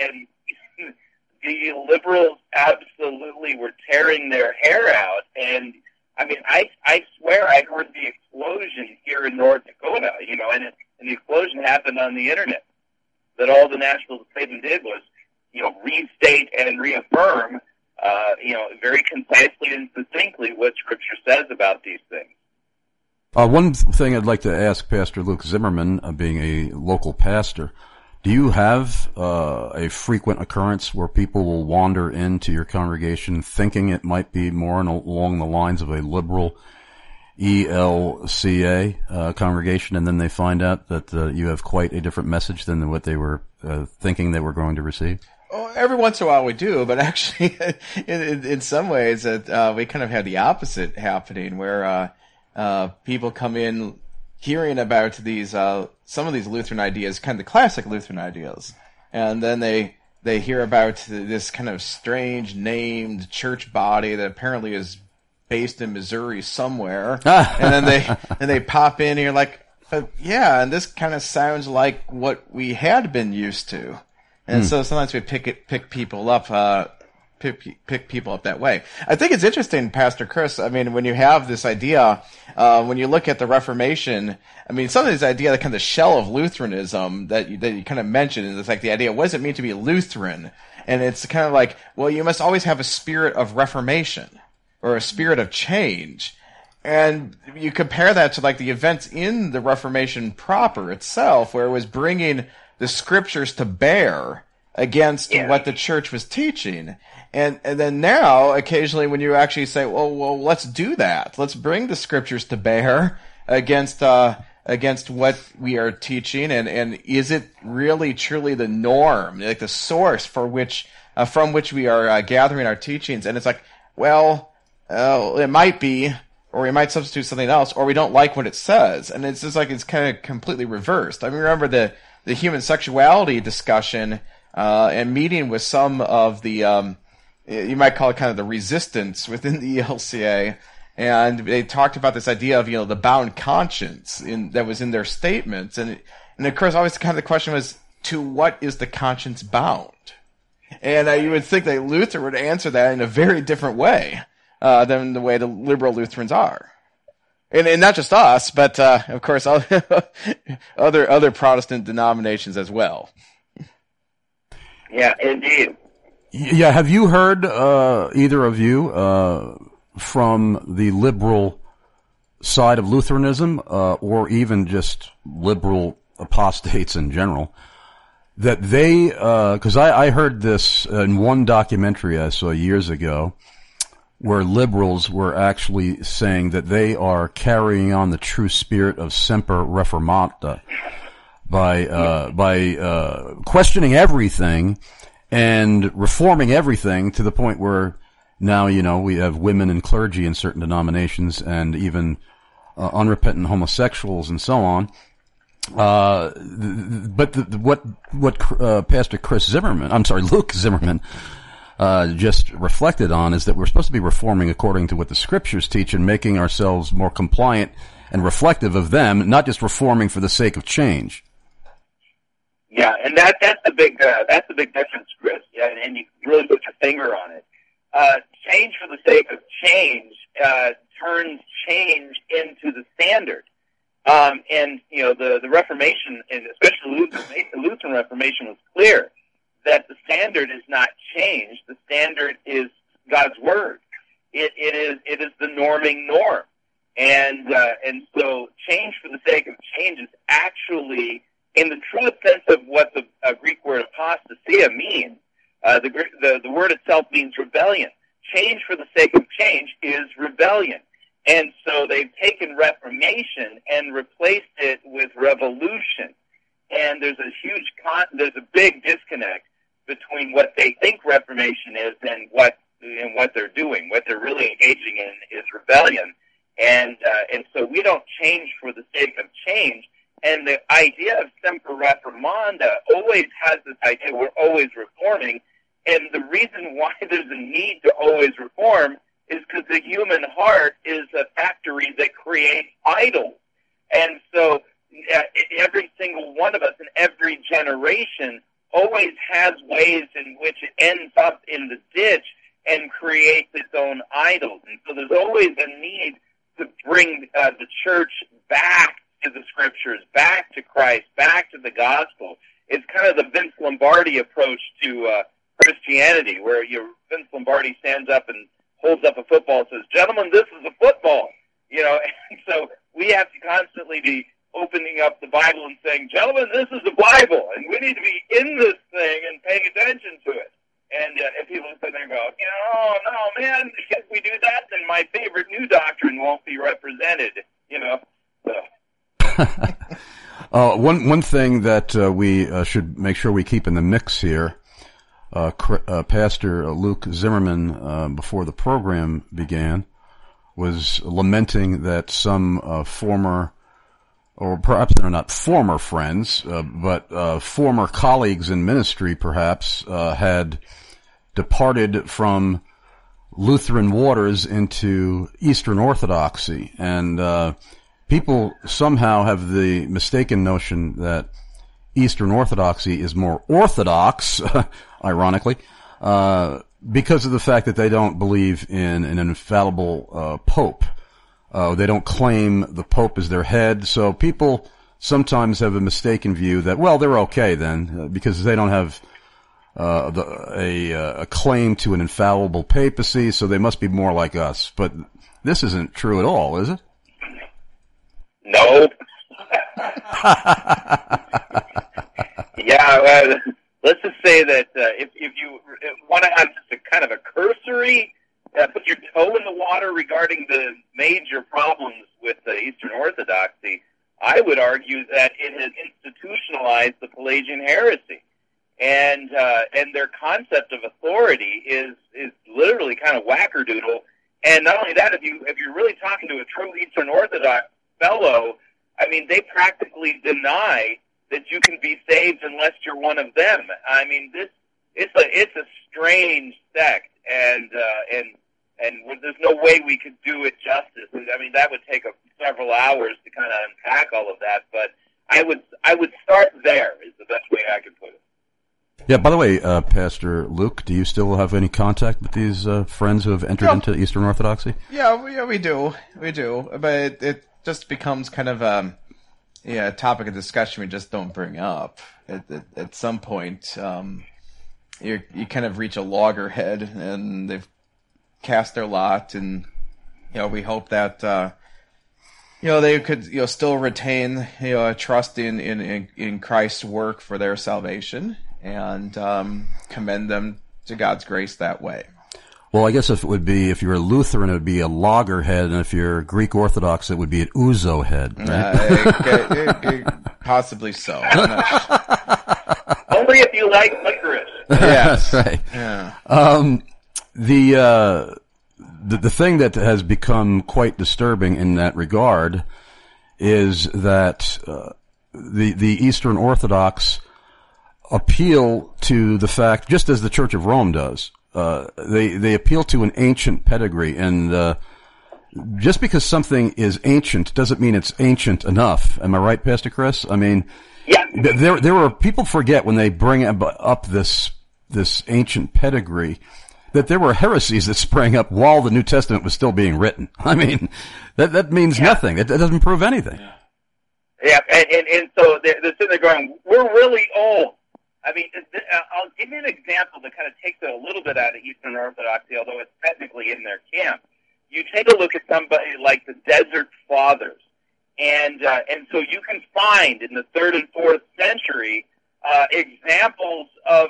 the liberals absolutely were tearing their hair out, and I mean, I swear I heard the explosion here in North Dakota, and the explosion happened on the internet. That all the Nashville statement did was, restate and reaffirm, very concisely and succinctly what Scripture says about these things. One thing I'd like to ask Pastor Luke Zimmerman, being a local pastor, do you have a frequent occurrence where people will wander into your congregation thinking it might be more along the lines of a liberal ELCA congregation, and then they find out that you have quite a different message than what they were thinking they were going to receive? Oh, every once in a while we do, but actually in some ways we kind of have the opposite happening, where people come in hearing about these some of these Lutheran ideas, kind of the classic Lutheran ideas, and then they hear about this kind of strange named church body that apparently is based in Missouri somewhere, and then they pop in and you're like, yeah, and this kind of sounds like what we had been used to, and so sometimes we pick people up. Pick people up that way. I think it's interesting, Pastor Chris. I mean, when you have this idea, when you look at the Reformation, I mean, some of these ideas, the kind of shell of Lutheranism that you kind of mentioned, is like the idea, what does it mean to be Lutheran? And it's kind of like, well, you must always have a spirit of reformation or a spirit of change. And you compare that to like the events in the Reformation proper itself, where it was bringing the Scriptures to bear against what the church was teaching. And then now, occasionally, when you actually say, well, let's do that. Let's bring the Scriptures to bear against what we are teaching, and is it really truly the norm, like the source from which we are gathering our teachings? And it's like, well, it might be, or we might substitute something else, or we don't like what it says, and it's just like it's kind of completely reversed. I mean, remember the human sexuality discussion and meeting with some of the you might call it kind of the resistance within the ELCA, and they talked about this idea of the bound conscience that was in their statements, and of course always kind of the question was, to what is the conscience bound? And you would think that Luther would answer that in a very different way than the way the liberal Lutherans are. And not just us, but of course other Protestant denominations as well. Yeah, indeed. Yeah, have you heard, either of you, from the liberal side of Lutheranism, or even just liberal apostates in general, that they, because I heard this in one documentary I saw years ago, where liberals were actually saying that they are carrying on the true spirit of Semper Reformata by questioning everything and reforming everything to the point where now, we have women in clergy in certain denominations and even unrepentant homosexuals and so on. But what Pastor Luke Zimmerman, just reflected on is that we're supposed to be reforming according to what the scriptures teach and making ourselves more compliant and reflective of them, not just reforming for the sake of change. Yeah, and that's the big difference, Chris. Yeah, and you really put your finger on it. Change for the sake of change turns change into the standard. And the Reformation, and especially the Lutheran Reformation, was clear that the standard is not change. The standard is God's word. It is the norming norm, and so change for the sake of change is actually, in the truest sense of what the Greek word apostasia means. The word itself means rebellion. Change for the sake of change is rebellion. And so they've taken Reformation and replaced it with revolution. And there's a big disconnect between what they think Reformation is and what they're doing. What they're really engaging in is rebellion. And so we don't change for the sake of change. And the idea of Semper Reformanda always has this idea we're always reforming. And the reason why there's a need to always reform is because the human heart is a factory that creates idols. And so every single one of us in every generation always has ways in which it ends up in the ditch and creates its own idols. And so there's always a need to bring the church back to the scriptures, back to Christ, back to the gospel. It's kind of the Vince Lombardi approach to Christianity, where Vince Lombardi stands up and holds up a football and says, "Gentlemen, this is a football." And so we have to constantly be opening up the Bible and saying, "Gentlemen, this is the Bible, and we need to be in this thing and paying attention to it." And if people sit there and go, "Oh, no, man, if we do that, then my favorite new doctrine won't be represented," So. One thing that we should make sure we keep in the mix here, Pastor Luke Zimmerman, before the program began, was lamenting that some former, or perhaps they're not former friends, but former colleagues in ministry perhaps, had departed from Lutheran waters into Eastern Orthodoxy. And people somehow have the mistaken notion that Eastern Orthodoxy is more orthodox, ironically, because of the fact that they don't believe in an infallible pope. They don't claim the pope as their head. So people sometimes have a mistaken view that, well, they're okay then, because they don't have a claim to an infallible papacy, so they must be more like us. But this isn't true at all, is it? No. Yeah, let's just say that if you want to have just a kind of a cursory, put your toe in the water regarding the major problems with the Eastern Orthodoxy, I would argue that it has institutionalized the Pelagian heresy, and their concept of authority is literally kind of wackerdoodle. And not only that, if you're really talking to a true Eastern Orthodox fellow, I mean, they practically deny that you can be saved unless you're one of them. I mean, it's a strange sect, and there's no way we could do it justice. I mean, that would take several hours to kind of unpack all of that. But I would start there is the best way I could put it. Yeah, by the way, Pastor Luke, do you still have any contact with these friends who have entered into Eastern Orthodoxy? Yeah, we do. But it just becomes kind of a topic of discussion we just don't bring up. At some point, you kind of reach a loggerhead, and they've cast their lot, and we hope that they could still retain a trust in Christ's work for their salvation, and commend them to God's grace that way. Well, I guess if you're a Lutheran, it would be a loggerhead, and if you're Greek Orthodox, it would be an ouzo head. Right? Possibly so. Only if you like licorice. Yes. Right. Yeah. The thing that has become quite disturbing in that regard is that the Eastern Orthodox appeal to the fact, just as the Church of Rome does. They appeal to an ancient pedigree, and just because something is ancient doesn't mean it's ancient enough. Am I right, Pastor Chris? I mean, yeah. There were people forget when they bring up this ancient pedigree that there were heresies that sprang up while the New Testament was still being written. I mean, that means nothing. It doesn't prove anything. Yeah, and so they're sitting there going, "We're really old." I mean, I'll give you an example that kind of takes it a little bit out of Eastern Orthodoxy, although it's technically in their camp. You take a look at somebody like the Desert Fathers, and so you can find in the 3rd and 4th century examples of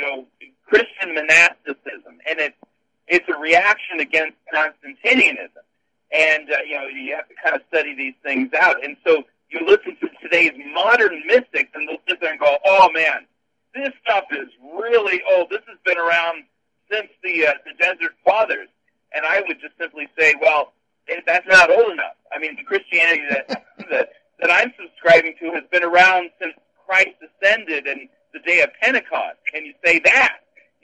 Christian monasticism, and it's a reaction against Constantinianism, and you have to kind of study these things out. And so you listen to today's modern mystics, and they'll sit there and go, "Oh man, this stuff is really old. This has been around since the Desert Fathers." And I would just simply say, well, that's not old enough. I mean, the Christianity that I'm subscribing to has been around since Christ ascended and the day of Pentecost. Can you say that?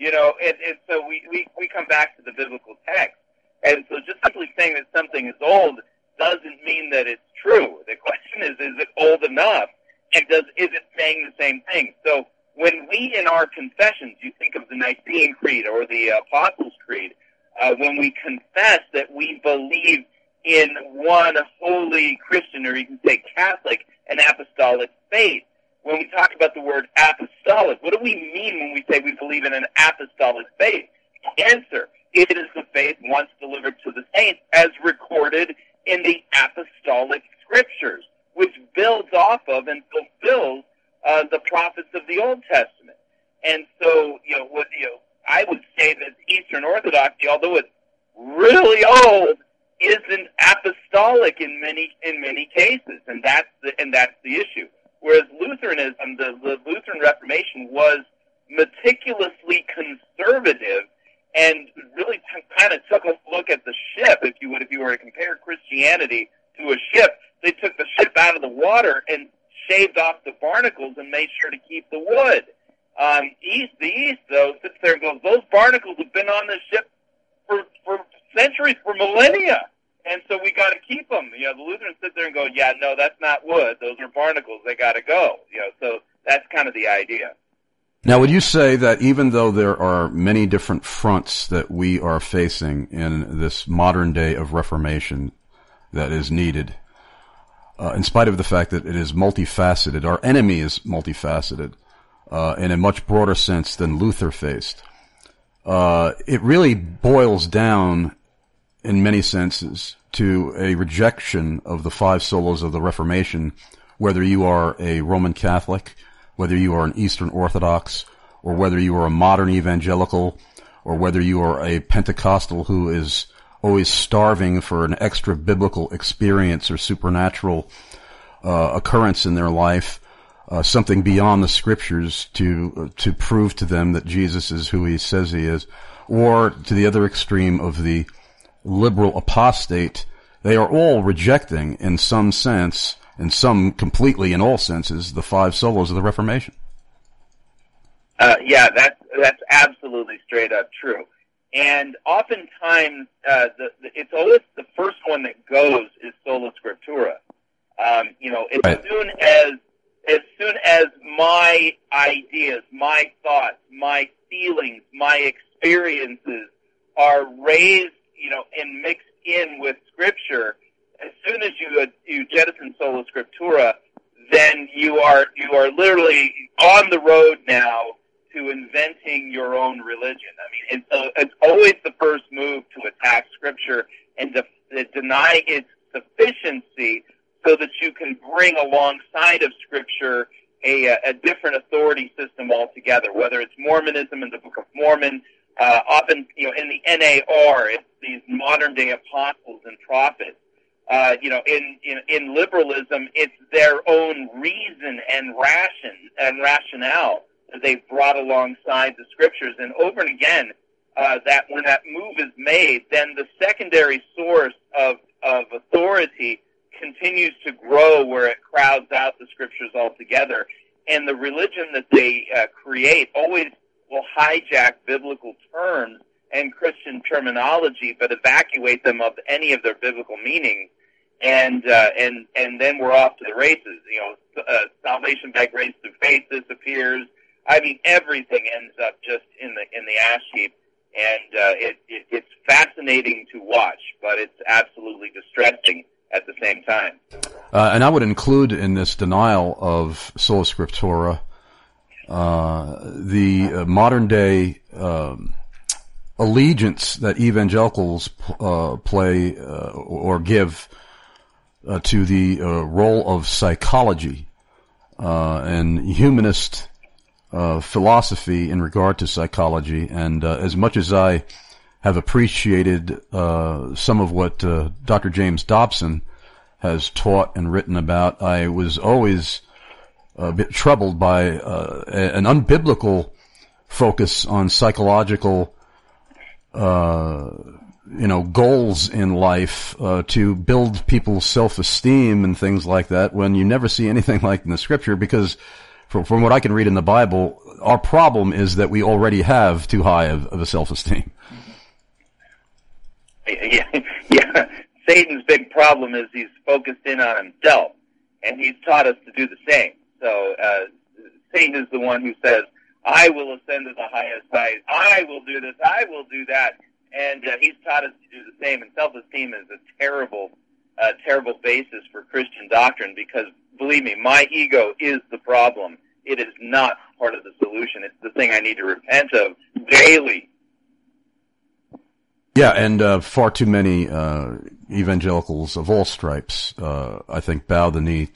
And so we come back to the biblical text. And so just simply saying that something is old doesn't mean that it's true. The question is it old enough? And is it saying the same thing? So when we in our confessions, you think of the Nicene Creed or the Apostles' Creed, when we confess that we believe in one holy Christian, or you can say Catholic and apostolic faith, when we talk about the word apostolic, what do we mean when we say we believe in an apostolic faith? Answer: it is the faith once delivered to the saints as recorded in the apostolic scriptures, which builds off of and fulfills the prophets of the Old Testament. And so, I would say that Eastern Orthodoxy, although it's really old, isn't apostolic in many cases, and that's the issue. Whereas Lutheranism, the Lutheran Reformation, was meticulously conservative and really kind of took a look at the ship, if you were to compare Christianity to a ship. They took the ship out of the water and shaved off the barnacles and made sure to keep the wood. The East, though, sits there and goes, those barnacles have been on this ship for centuries, for millennia, and so we got to keep them. The Lutherans sit there and go, yeah, no, that's not wood. Those are barnacles. They got to go. So that's kind of the idea. Now, would you say that even though there are many different fronts that we are facing in this modern day of Reformation that is needed, in spite of the fact that it is multifaceted, our enemy is multifaceted, in a much broader sense than Luther faced, it really boils down, in many senses, to a rejection of the 5 solas of the Reformation, whether you are a Roman Catholic, whether you are an Eastern Orthodox, or whether you are a modern evangelical, or whether you are a Pentecostal who is always starving for an extra biblical experience or supernatural occurrence in their life, something beyond the scriptures to prove to them that Jesus is who he says he is, or to the other extreme of the liberal apostate. They are all rejecting, in some sense, and some completely in all senses, the 5 solas of the Reformation. Yeah, that's absolutely straight up true. And oftentimes, it's always the first one that goes is sola scriptura. As right. soon as as soon as my ideas, my thoughts, my feelings, my experiences are raised, and mixed in with Scripture, as soon as you jettison sola scriptura, then you are literally on the road now to inventing your own religion. I mean, it's always the first move to attack Scripture and to deny its sufficiency, so that you can bring alongside of Scripture a different authority system altogether, whether it's Mormonism in the Book of Mormon, often, in the NAR, it's these modern-day apostles and prophets. In liberalism, it's their own reason and rationale that they've brought alongside the Scriptures. And over and again, that when that move is made, then the secondary source of authority continues to grow, where it crowds out the Scriptures altogether. And the religion that they create always will hijack biblical terms and Christian terminology, but evacuate them of any of their biblical meanings. And then we're off to the races. Salvation by grace through faith disappears. I mean, everything ends up just in the ash heap. And it's fascinating to watch, but it's absolutely distressing at the same time. And I would include in this denial of sola scriptura the modern-day allegiance that evangelicals play or give to the role of psychology and humanist philosophy in regard to psychology. And as much as I have appreciated some of what Dr. James Dobson has taught and written about, I was always a bit troubled by an unbiblical focus on psychological goals in life to build people's self-esteem and things like that, when you never see anything like in the Scripture, because from what I can read in the Bible, our problem is that we already have too high of a self-esteem. Yeah. Satan's big problem is he's focused in on himself, and he's taught us to do the same. So Satan is the one who says, I will ascend to the highest height, I will do this, I will do that, and he's taught us to do the same. And self-esteem is a terrible basis for Christian doctrine, because, believe me, my ego is the problem. It is not part of the solution. It's the thing I need to repent of daily. Yeah, and far too many evangelicals of all stripes, I think, bow the knee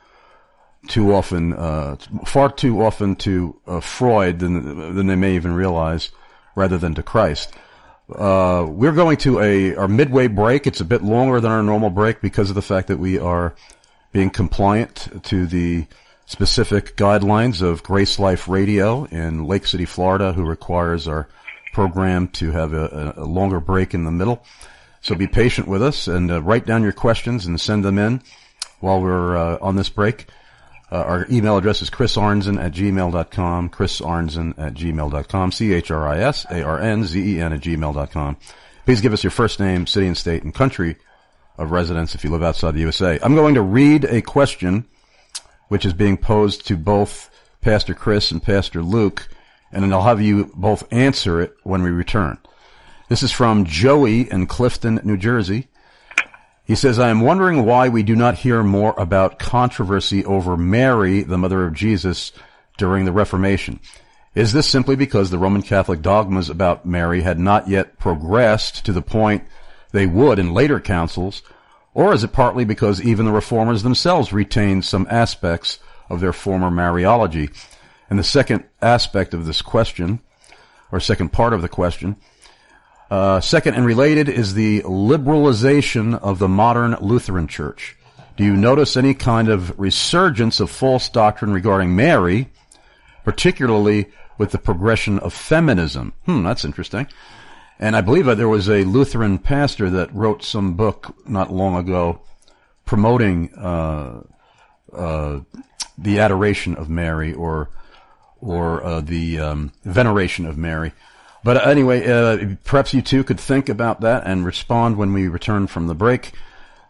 far too often to Freud than they may even realize, rather than to Christ. We're going to our midway break. It's a bit longer than our normal break because of the fact that we are being compliant to the specific guidelines of Grace Life Radio in Lake City, Florida, who requires our program to have a longer break in the middle. So be patient with us and write down your questions and send them in while we're on this break. Our email address is chrisarnzen@gmail.com, chrisarnzen@gmail.com, CHRISARNZEN@gmail.com. Please give us your first name, city and state, and country of residence if you live outside the USA. I'm going to read a question which is being posed to both Pastor Chris and Pastor Luke, and then I'll have you both answer it when we return. This is from Joey in Clifton, New Jersey. He says, I am wondering why we do not hear more about controversy over Mary, the mother of Jesus, during the Reformation. Is this simply because the Roman Catholic dogmas about Mary had not yet progressed to the point they would in later councils, or is it partly because even the Reformers themselves retained some aspects of their former Mariology? And the second aspect of this question, or second part of the question, second and related, is the liberalization of the modern Lutheran Church. Do you notice any kind of resurgence of false doctrine regarding Mary, particularly with the progression of feminism? That's interesting. And I believe there was a Lutheran pastor that wrote some book not long ago promoting the adoration of Mary or the veneration of Mary. But anyway, perhaps you two could think about that and respond when we return from the break.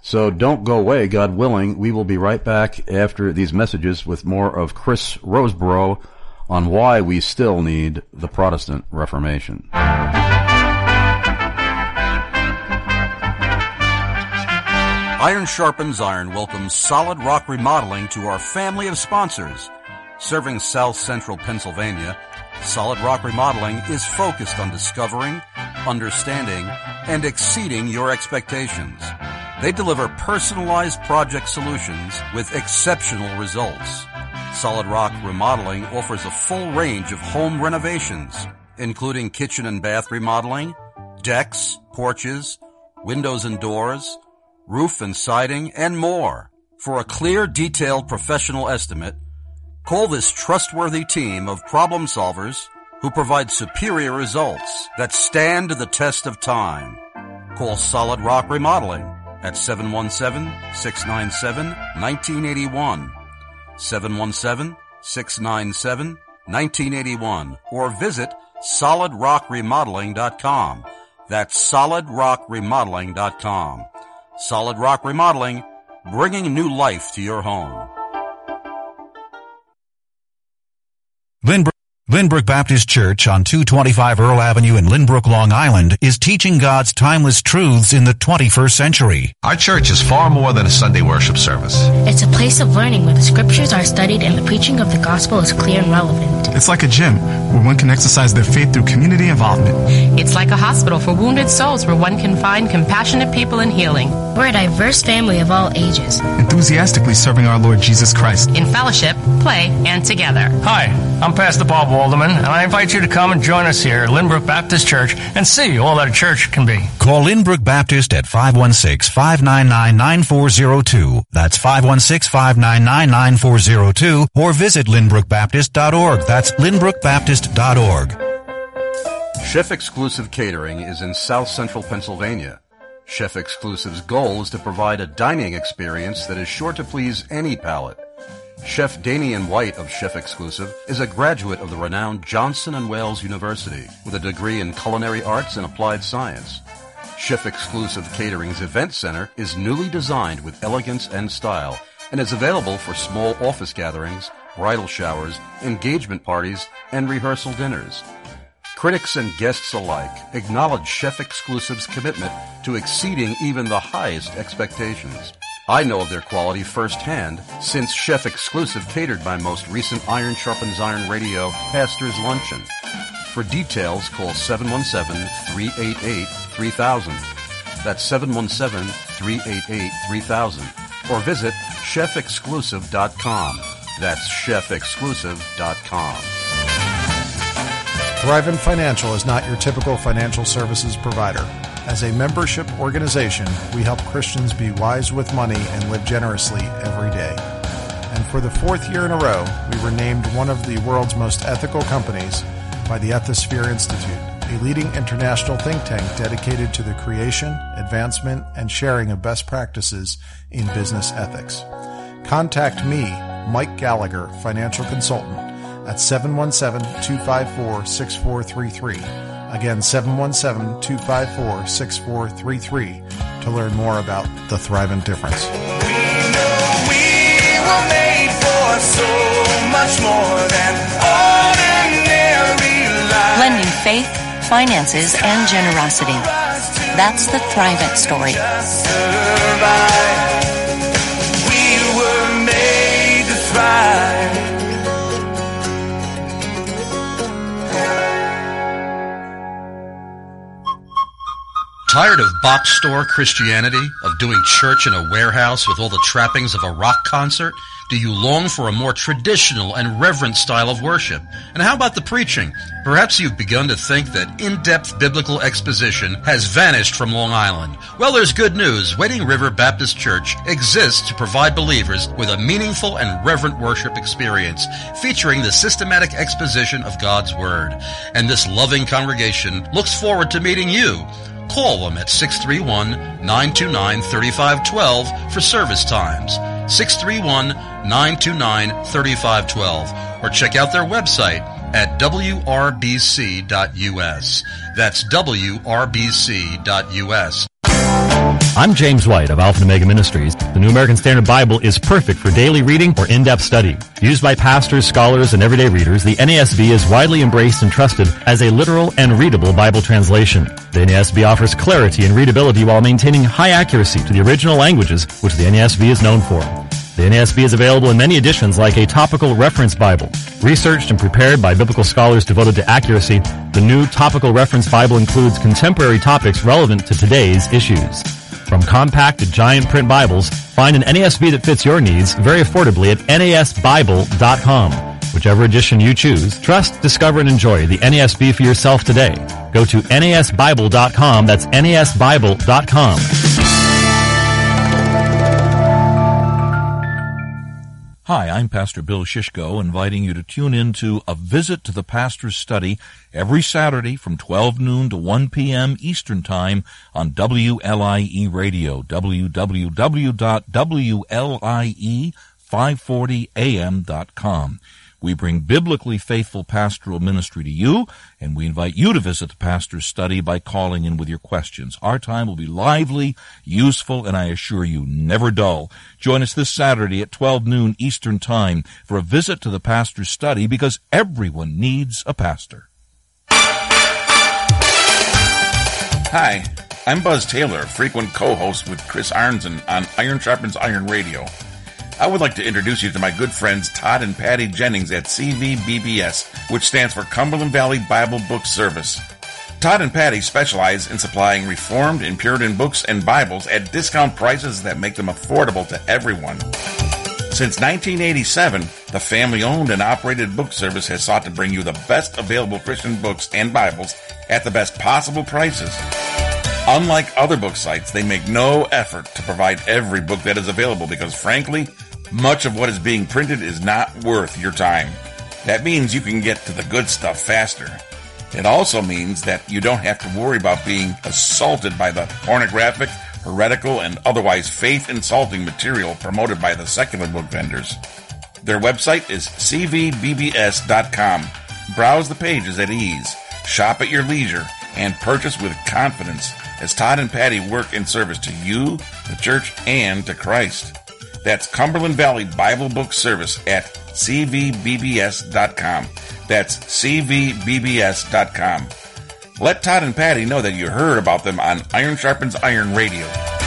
So don't go away, God willing. We will be right back after these messages with more of Chris Roseborough on why we still need the Protestant Reformation. Iron Sharpens Iron welcomes Solid Rock Remodeling to our family of sponsors. Serving South Central Pennsylvania, Solid Rock Remodeling is focused on discovering, understanding, and exceeding your expectations. They deliver personalized project solutions with exceptional results. Solid Rock Remodeling offers a full range of home renovations, including kitchen and bath remodeling, decks, porches, windows and doors, roof and siding, and more. For a clear, detailed professional estimate, call this trustworthy team of problem solvers who provide superior results that stand the test of time. Call Solid Rock Remodeling at 717-697-1981, 717-697-1981, or visit solidrockremodeling.com. That's solidrockremodeling.com. Solid Rock Remodeling, bringing new life to your home. Lynbrook Baptist Church on 225 Earl Avenue in Lynbrook, Long Island is teaching God's timeless truths in the 21st century. Our church is far more than a Sunday worship service. It's a place of learning where the scriptures are studied and the preaching of the gospel is clear and relevant. It's like a gym where one can exercise their faith through community involvement. It's like a hospital for wounded souls where one can find compassionate people in healing. We're a diverse family of all ages, enthusiastically serving our Lord Jesus Christ in fellowship, play, and together. Hi, I'm Pastor Bob Walderman, and I invite you to come and join us here at Lynbrook Baptist Church and see all that a church can be. Call Lynbrook Baptist at 516-599-9402. That's 516-599-9402, or visit lynbrookbaptist.org. That's lynbrookbaptist.org. Chef Exclusive Catering is in South Central Pennsylvania. Chef Exclusive's goal is to provide a dining experience that is sure to please any palate. Chef Damian White of Chef Exclusive is a graduate of the renowned Johnson & Wales University with a degree in culinary arts and applied science. Chef Exclusive Catering's event center is newly designed with elegance and style and is available for small office gatherings, bridal showers, engagement parties, and rehearsal dinners. Critics and guests alike acknowledge Chef Exclusive's commitment to exceeding even the highest expectations. I know of their quality firsthand since Chef Exclusive catered my most recent Iron Sharpens Iron Radio Pastor's Luncheon. For details, call 717-388-3000. That's 717-388-3000. Or visit chefexclusive.com. That's chefexclusive.com. Thrivent Financial is not your typical financial services provider. As a membership organization, we help Christians be wise with money and live generously every day. And for the fourth year in a row, we were named one of the world's most ethical companies by the Ethisphere Institute, a leading international think tank dedicated to the creation, advancement, and sharing of best practices in business ethics. Contact me, Mike Gallagher, financial consultant, at 717-254-6433. Again, 717-254-6433 to learn more about the Thrivent difference. We know we were made for so much more than ordinary life. Blending faith, finances, and generosity. That's the Thrivent story. We were made to thrive. Tired of box store Christianity, of doing church in a warehouse with all the trappings of a rock concert? Do you long for a more traditional and reverent style of worship? And how about the preaching? Perhaps you've begun to think that in-depth biblical exposition has vanished from Long Island. Well, there's good news. Wading River Baptist Church exists to provide believers with a meaningful and reverent worship experience featuring the systematic exposition of God's Word. And this loving congregation looks forward to meeting you. Call them at 631-929-3512 for service times. 631-929-3512. Or check out their website at wrbc.us. That's wrbc.us. I'm James White of Alpha and Omega Ministries. The New American Standard Bible is perfect for daily reading or in-depth study. Used by pastors, scholars, and everyday readers, the NASB is widely embraced and trusted as a literal and readable Bible translation. The NASB offers clarity and readability while maintaining high accuracy to the original languages, which the NASB is known for. The NASB is available in many editions like a topical reference Bible. Researched and prepared by biblical scholars devoted to accuracy, the new topical reference Bible includes contemporary topics relevant to today's issues. From compact to giant print Bibles, find an NASB that fits your needs very affordably at NASBible.com. Whichever edition you choose, trust, discover, and enjoy the NASB for yourself today. Go to NASBible.com. That's NASBible.com. Hi, I'm Pastor Bill Shishko, inviting you to tune in to A Visit to the Pastor's Study every Saturday from 12 noon to 1 p.m. Eastern Time on WLIE Radio, www.WLIE540am.com. We bring biblically faithful pastoral ministry to you, and we invite you to visit the pastor's study by calling in with your questions. Our time will be lively, useful, and I assure you, never dull. Join us this Saturday at 12 noon Eastern Time for a visit to the pastor's study, because everyone needs a pastor. Hi, I'm Buzz Taylor, frequent co-host with Chris Arnzen on Iron Sharpens Iron Radio. I would like to introduce you to my good friends Todd and Patty Jennings at CVBBS, which stands for Cumberland Valley Bible Book Service. Todd and Patty specialize in supplying Reformed and Puritan books and Bibles at discount prices that make them affordable to everyone. Since 1987, the family-owned and operated book service has sought to bring you the best available Christian books and Bibles at the best possible prices. Unlike other book sites, they make no effort to provide every book that is available because, frankly, much of what is being printed is not worth your time. That means you can get to the good stuff faster. It also means that you don't have to worry about being assaulted by the pornographic, heretical, and otherwise faith-insulting material promoted by the secular book vendors. Their website is cvbbs.com. Browse the pages at ease, shop at your leisure, and purchase with confidence as Todd and Patty work in service to you, the church, and to Christ. That's Cumberland Valley Bible Book Service at cvbbs.com. That's cvbbs.com. Let Todd and Patty know that you heard about them on Iron Sharpens Iron Radio.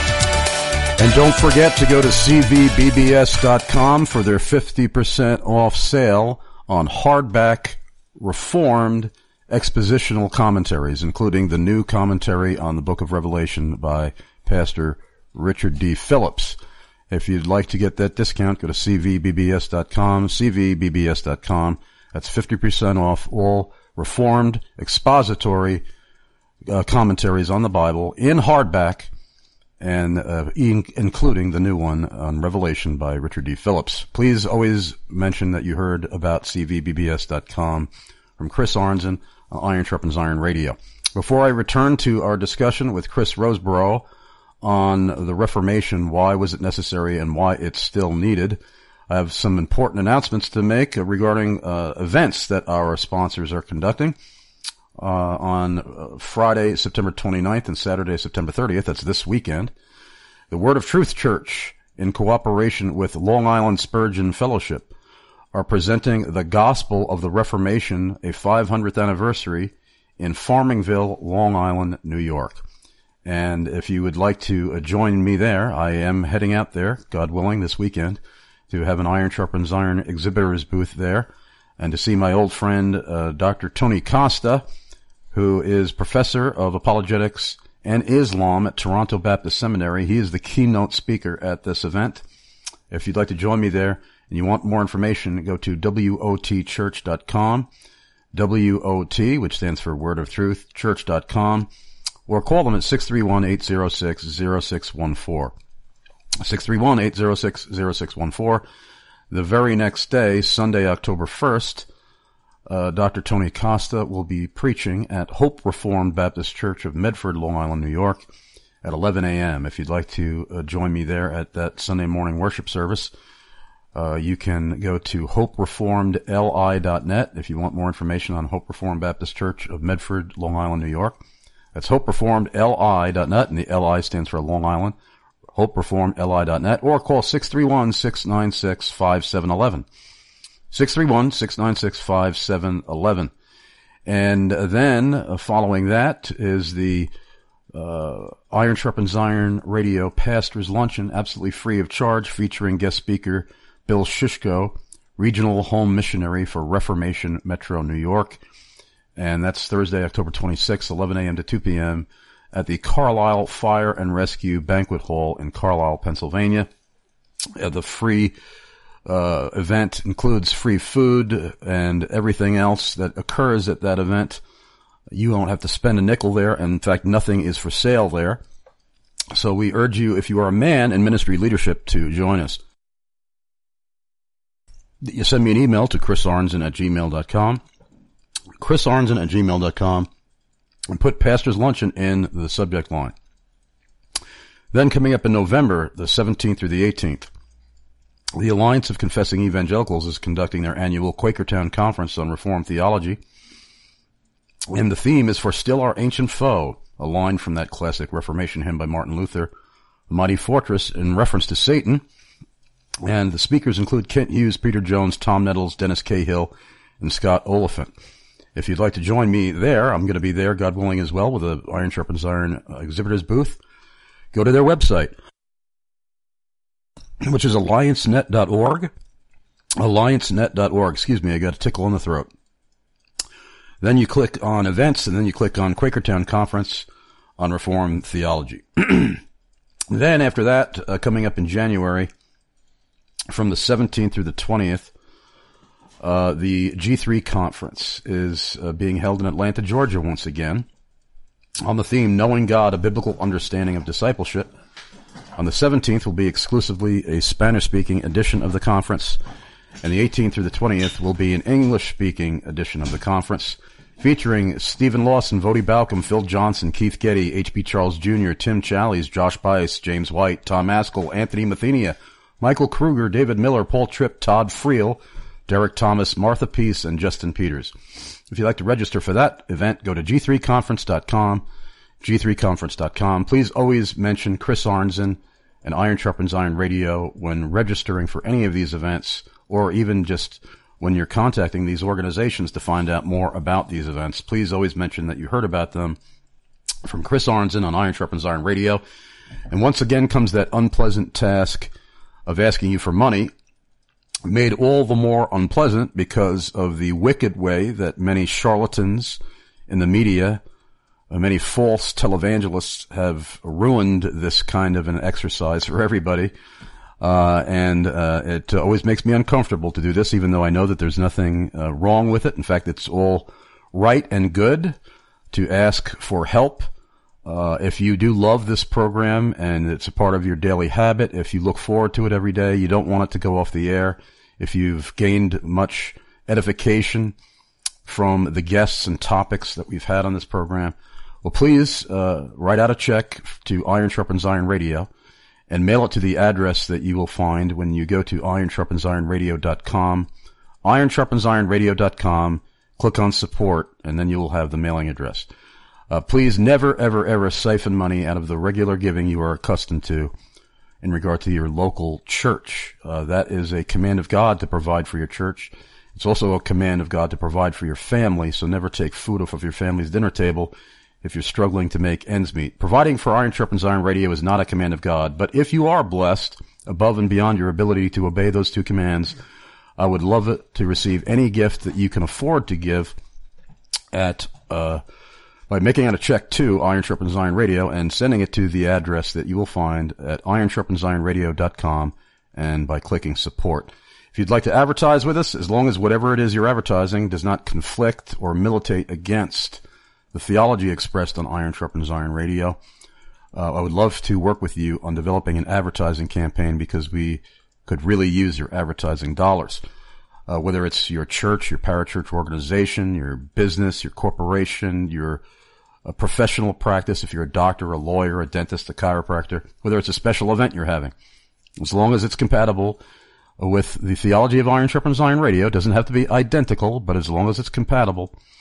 And don't forget to go to cvbbs.com for their 50% off sale on hardback Reformed expositional commentaries, including the new commentary on the Book of Revelation by Pastor Richard D. Phillips. If you'd like to get that discount, go to cvbbs.com, cvbbs.com. That's 50% off all Reformed expository commentaries on the Bible in hardback, and including the new one on Revelation by Richard D. Phillips. Please always mention that you heard about cvbbs.com from Chris Arnzen on Iron Sharpens Iron Radio. Before I return to our discussion with Chris Roseborough on the Reformation, why was it necessary and why it's still needed, I have some important announcements to make regarding events that our sponsors are conducting on Friday, September 29th and Saturday, September 30th. That's this weekend. The Word of Truth Church, in cooperation with Long Island Spurgeon Fellowship, are presenting the Gospel of the Reformation, a 500th anniversary, in Farmingville, Long Island, New York. And if you would like to join me there, I am heading out there, God willing, this weekend, to have an Iron Sharpens Iron exhibitor's booth there, and to see my old friend, Dr. Tony Costa, who is professor of apologetics and Islam at Toronto Baptist Seminary. He is the keynote speaker at this event. If you'd like to join me there and you want more information, go to wotchurch.com, WOT, which stands for Word of Truth, church.com, or call them at 631-806-0614. 631-806-0614. The very next day, Sunday, October 1st, Dr. Tony Costa will be preaching at Hope Reformed Baptist Church of Medford, Long Island, New York, at 11 a.m. If you'd like to join me there at that Sunday morning worship service, you can go to hopereformedli.net if you want more information on Hope Reformed Baptist Church of Medford, Long Island, New York. That's hopereformedli.net, and the LI stands for Long Island. hopereformedli.net, or call 631-696-5711. 631-696-5711. And then, following that, is the Iron Sharpens Iron Radio Pastors Luncheon, absolutely free of charge, featuring guest speaker Bill Shishko, Regional Home Missionary for Reformation Metro New York. And that's Thursday, October 26th, 11 a.m. to 2 p.m. at the Carlisle Fire and Rescue Banquet Hall in Carlisle, Pennsylvania. The free event includes free food and everything else that occurs at that event. You don't have to spend a nickel there, and in fact, nothing is for sale there. So we urge you, if you are a man in ministry leadership, to join us. You send me an email to chrisarnson@gmail.com. chrisarnson@gmail.com, and put Pastor's Luncheon in the subject line. Then coming up in November, the 17th through the 18th, the Alliance of Confessing Evangelicals is conducting their annual Quakertown Conference on Reformed Theology, and the theme is For Still Our Ancient Foe, a line from that classic Reformation hymn by Martin Luther, A Mighty Fortress, in reference to Satan. And the speakers include Kent Hughes, Peter Jones, Tom Nettles, Dennis Cahill, and Scott Oliphant. If you'd like to join me there, I'm going to be there, God willing, as well, with the Iron Sharpens Iron exhibitors booth. Go to their website, which is alliancenet.org. Alliancenet.org. Excuse me, I got a tickle in the throat. Then you click on events, and then you click on Quakertown Conference on Reformed Theology. Then after that, coming up in January, from the 17th through the 20th, the G3 conference is being held in Atlanta, Georgia once again, on the theme Knowing God, a Biblical Understanding of Discipleship. On the 17th will be exclusively a Spanish-speaking edition of the conference, and the 18th through the 20th will be an English-speaking edition of the conference, featuring Stephen Lawson, Vody Balcom, Phil Johnson, Keith Getty, H.B. Charles Jr., Tim Challies, Josh Bias, James White, Tom Askell, Anthony Mathenia, Michael Kruger, David Miller, Paul Tripp, Todd Friel, Derek Thomas, Martha Peace, and Justin Peters. If you'd like to register for that event, go to g3conference.com, g3conference.com. Please always mention Chris Arnzen and Iron Sharpens Iron Radio when registering for any of these events, or even just when you're contacting these organizations to find out more about these events. Please always mention that you heard about them from Chris Arnzen on Iron Sharpens Iron Radio. And once again comes that unpleasant task of asking you for money, made all the more unpleasant because of the wicked way that many charlatans in the media, many false televangelists have ruined this kind of an exercise for everybody. It always makes me uncomfortable to do this, even though I know that there's nothing wrong with it. In fact, it's all right and good to ask for help. If you do love this program and it's a part of your daily habit, if you look forward to it every day, you don't want it to go off the air, if you've gained much edification from the guests and topics that we've had on this program, well, please write out a check to Iron Sharpens Iron Radio and mail it to the address that you will find when you go to ironsharpensironradio.com, ironsharpensironradio.com, click on support, and then you will have the mailing address. Please never, ever, ever siphon money out of the regular giving you are accustomed to in regard to your local church. That is a command of God to provide for your church. It's also a command of God to provide for your family, so never take food off of your family's dinner table if you're struggling to make ends meet. Providing for Iron Sharpens Iron Radio is not a command of God, but if you are blessed above and beyond your ability to obey those two commands, I would love it to receive any gift that you can afford to give at by making out a check to Iron Sharpens Iron Radio and sending it to the address that you will find at ironsharpensironradio.com and by clicking support. If you'd like to advertise with us, as long as whatever it is you're advertising does not conflict or militate against the theology expressed on Iron Sharpens Iron Radio, I would love to work with you on developing an advertising campaign because we could really use your advertising dollars. Whether it's your church, your parachurch organization, your business, your corporation, your professional practice, if you're a doctor, a lawyer, a dentist, a chiropractor, whether it's a special event you're having, as long as it's compatible with the theology of Iron Sharpens Iron Radio, it doesn't have to be identical, but as long as it's compatible,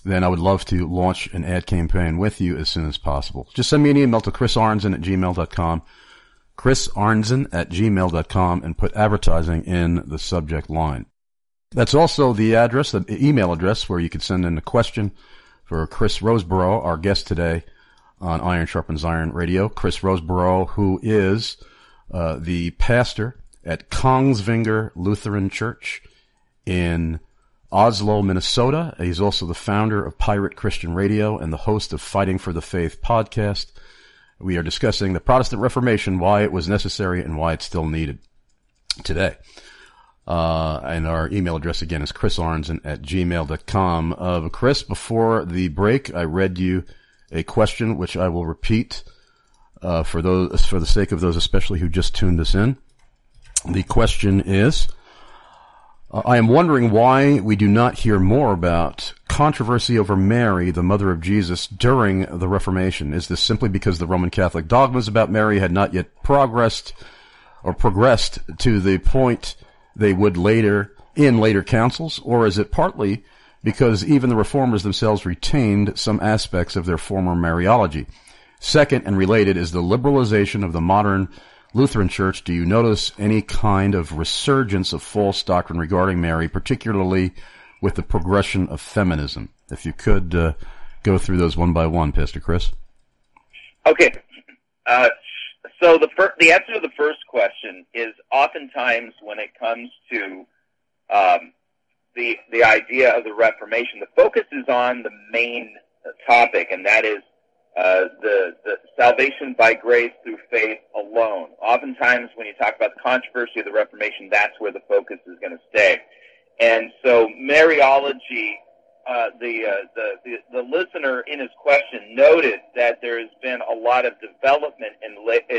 then I would love to launch an ad campaign with you as soon as possible. Just send me an email to chrisarnzen@gmail.com, chrisarnzen@gmail.com, and put advertising in the subject line. That's also the address, the email address, where you could send in a question for Chris Roseborough, our guest today on Iron Sharpens Iron Radio. Chris Roseborough, who is the pastor at Kongsvinger Lutheran Church in Oslo, Minnesota. He's also the founder of Pirate Christian Radio and the host of Fighting for the Faith podcast. We are discussing the Protestant Reformation, why it was necessary and why it's still needed today. And our email address again is chrisarnzen@gmail.com. Chris, before the break, I read you a question which I will repeat for the sake of those especially who just tuned us in. The question is, I am wondering why we do not hear more about controversy over Mary, the mother of Jesus, during the Reformation. Is this simply because the Roman Catholic dogmas about Mary had not yet progressed to the point they would later councils, or is it partly because even the reformers themselves retained some aspects of their former Mariology? Second, and related, is the liberalization of the modern Lutheran Church. Do you notice any kind of resurgence of false doctrine regarding Mary, particularly with the progression of feminism? If you could go through those one by one, Pastor Chris. Okay. So the answer to the first question is oftentimes when it comes to the idea of the Reformation, the focus is on the main topic, and that is the salvation by grace through faith alone. Oftentimes when you talk about the controversy of the Reformation, that's where the focus is going to stay. And so Mariology, the listener in his question noted that there has been a lot of development in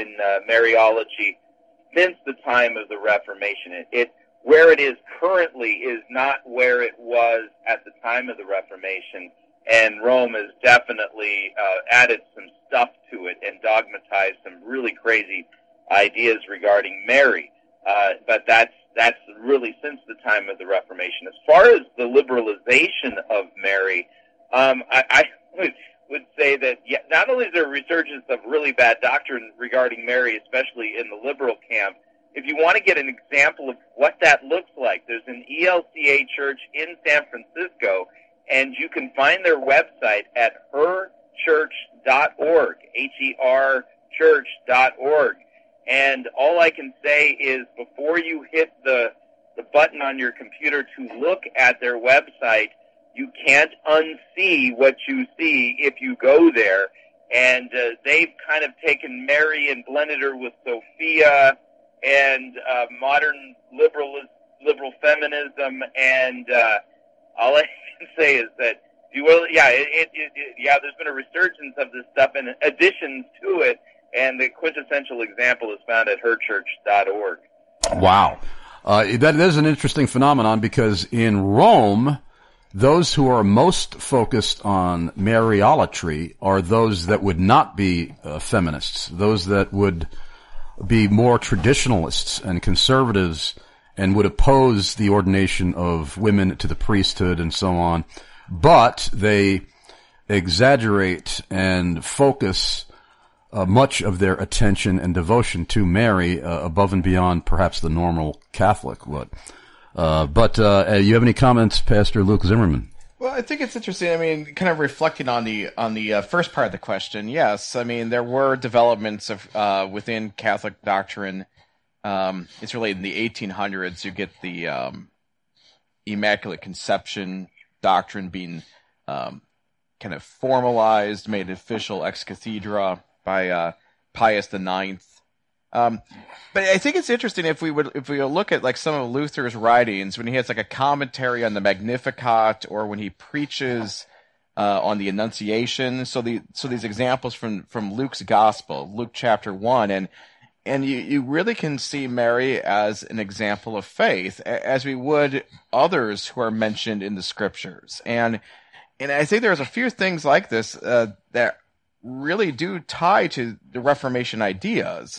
Mariology since the time of the Reformation. Where it is currently is not where it was at the time of the Reformation, and Rome has definitely added some stuff to it and dogmatized some really crazy ideas regarding Mary. But that's really since the time of the Reformation. As far as the liberalization of Mary, I would say that not only is there a resurgence of really bad doctrine regarding Mary, especially in the liberal camp, if you want to get an example of what that looks like, there's an ELCA church in San Francisco, and you can find their website at herchurch.org, H-E-R church.org. And all I can say is before you hit the button on your computer to look at their website, you can't unsee what you see if you go there. And they've kind of taken Mary and blended her with Sophia and modern liberal feminism. And all I can say is that, there's been a resurgence of this stuff and additions to it. And the quintessential example is found at herchurch.org. Wow. That is an interesting phenomenon because in Rome, those who are most focused on Mariolatry are those that would not be feminists, those that would be more traditionalists and conservatives and would oppose the ordination of women to the priesthood and so on. But they exaggerate and focus much of their attention and devotion to Mary above and beyond perhaps the normal Catholic would. But you have any comments, Pastor Luke Zimmerman? Well, I think it's interesting. I mean, kind of reflecting on the first part of the question. Yes, I mean there were developments of within Catholic doctrine. It's really in the 1800s you get the Immaculate Conception doctrine being kind of formalized, made official ex cathedra by Pius IX. But I think it's interesting if we look at like some of Luther's writings when he has like a commentary on the Magnificat or when he preaches on the Annunciation. So these examples from Luke's Gospel, Luke chapter 1, and you really can see Mary as an example of faith, as we would others who are mentioned in the Scriptures. And I think there's a few things like this that really do tie to the Reformation ideas.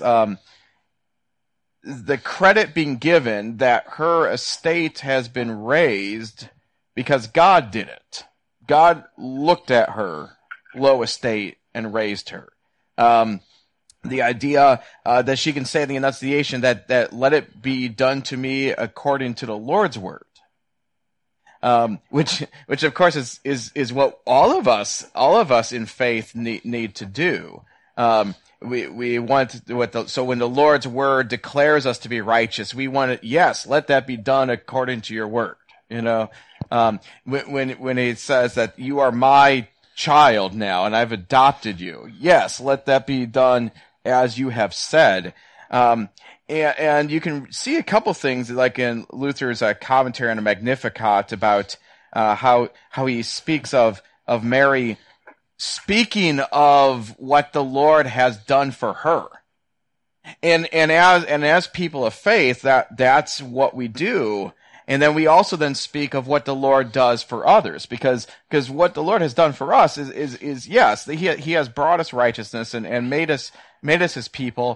The credit being given that her estate has been raised because God did it. God looked at her low estate and raised her. The idea that she can say in the Annunciation that let it be done to me according to the Lord's word, which of course is what all of us in faith need to do. We want so when the Lord's word declares us to be righteous, we want it. Yes, let that be done according to your word. When it says that you are my child now and I've adopted you, yes, let that be done as you have said. And you can see a couple things like in Luther's commentary on the Magnificat about how he speaks of Mary speaking of what the Lord has done for her. And as people of faith, that's what we do. And then we also then speak of what the Lord does for others, because what the Lord has done for us is yes, he has brought us righteousness and made us his people.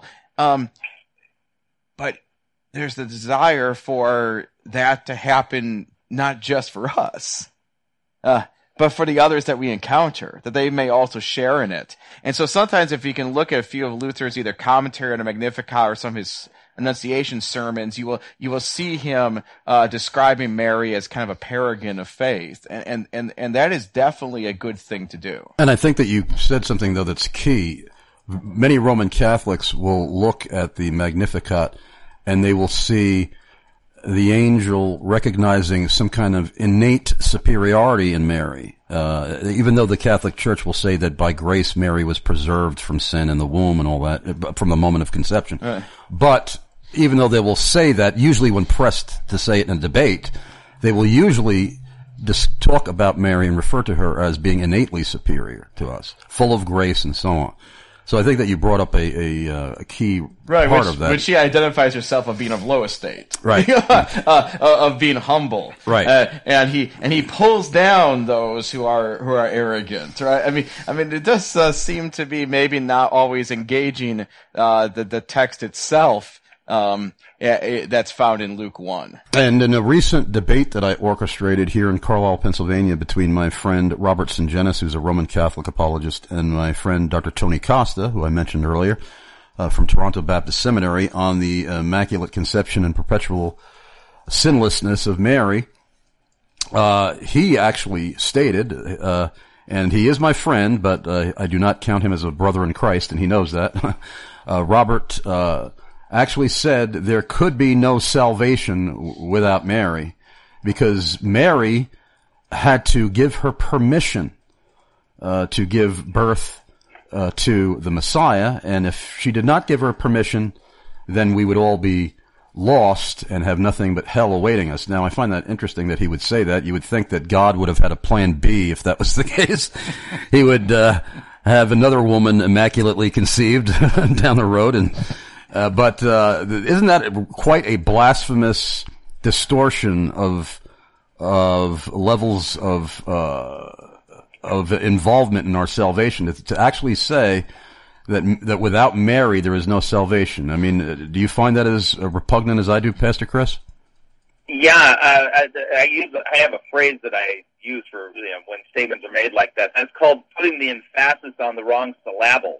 But there's the desire for that to happen not just for us, but for the others that we encounter, that they may also share in it. And so sometimes if you can look at a few of Luther's either commentary on the Magnificat or some of his Annunciation sermons, you will see him describing Mary as kind of a paragon of faith, and that is definitely a good thing to do. And I think that you said something though that's key. Many Roman Catholics will look at the Magnificat and they will see the angel recognizing some kind of innate superiority in Mary. Even though the Catholic Church will say that by grace Mary was preserved from sin in the womb and all that, from the moment of conception. Right. But even though they will say that, usually when pressed to say it in a debate, they will usually just talk about Mary and refer to her as being innately superior to us, full of grace and so on. So I think that you brought up a key part of that. Which she identifies herself of being of low estate. Right. Of being humble. Right. And he pulls down those who are arrogant. Right. I mean, it does seem to be maybe not always engaging the text itself. That's found in Luke 1. And in a recent debate that I orchestrated here in Carlisle, Pennsylvania, between my friend Robert Sungenis, who's a Roman Catholic apologist, and my friend Dr. Tony Costa, who I mentioned earlier, from Toronto Baptist Seminary, on the Immaculate Conception and Perpetual Sinlessness of Mary, he actually stated, and he is my friend, but I do not count him as a brother in Christ, and he knows that. Robert actually said there could be no salvation without Mary, because Mary had to give her permission to give birth to the Messiah, and if she did not give her permission, then we would all be lost and have nothing but hell awaiting us. Now, I find that interesting that he would say that. You would think that God would have had a plan B if that was the case. He would have another woman immaculately conceived down the road, and but isn't that quite a blasphemous distortion of levels of involvement in our salvation to actually say that without Mary there is no salvation? I mean, do you find that as repugnant as I do, Pastor Chris? Yeah, I have a phrase that I use for when statements are made like that. And it's called putting the emphasis on the wrong syllable.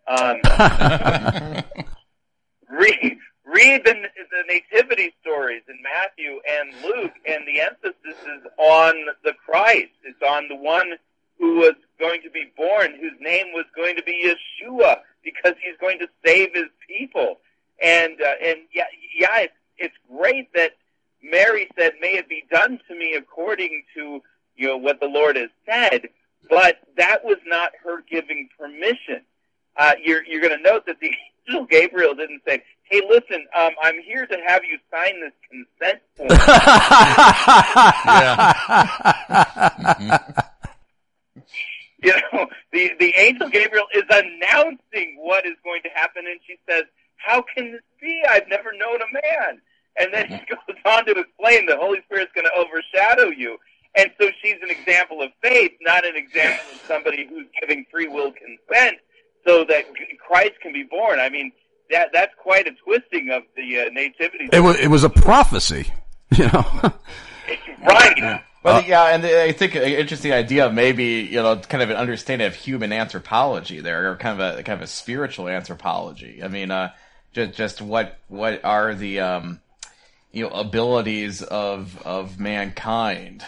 Read the nativity stories in Matthew and Luke, and the emphasis is on the Christ. It's on the one who was going to be born, whose name was going to be Yeshua, because he's going to save his people. And it's great that Mary said, "May it be done to me according to what the Lord has said," but that was not her giving permission. You're going to note that the angel Gabriel didn't say, "Hey, listen, I'm here to have you sign this consent form." The angel Gabriel is announcing what is going to happen, and she says, "How can this be? I've never known a man." And then he goes on to explain the Holy Spirit's going to overshadow you. And so she's an example of faith, not an example of somebody who's giving free will consent so that Christ can be born. I mean, that's quite a twisting of the nativity. It was a prophecy, Right. Well, yeah, and I think an interesting idea of maybe, kind of an understanding of human anthropology there, or kind of a spiritual anthropology. I mean, just what are the abilities of mankind.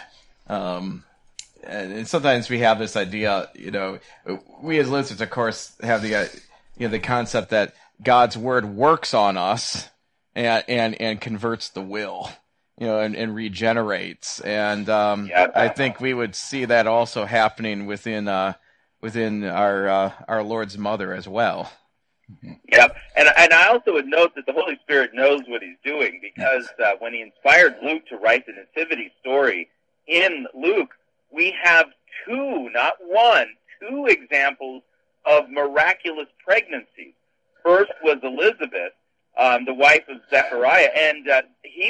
And sometimes we have this idea, we as listeners, of course, have the concept that God's word works on us and converts the will, and regenerates. And I think we would see that also happening within our Lord's mother as well. Yep, and I also would note that the Holy Spirit knows what He's doing, because when He inspired Luke to write the nativity story in Luke, we have two examples of miraculous pregnancies. First was Elizabeth, the wife of Zechariah, and the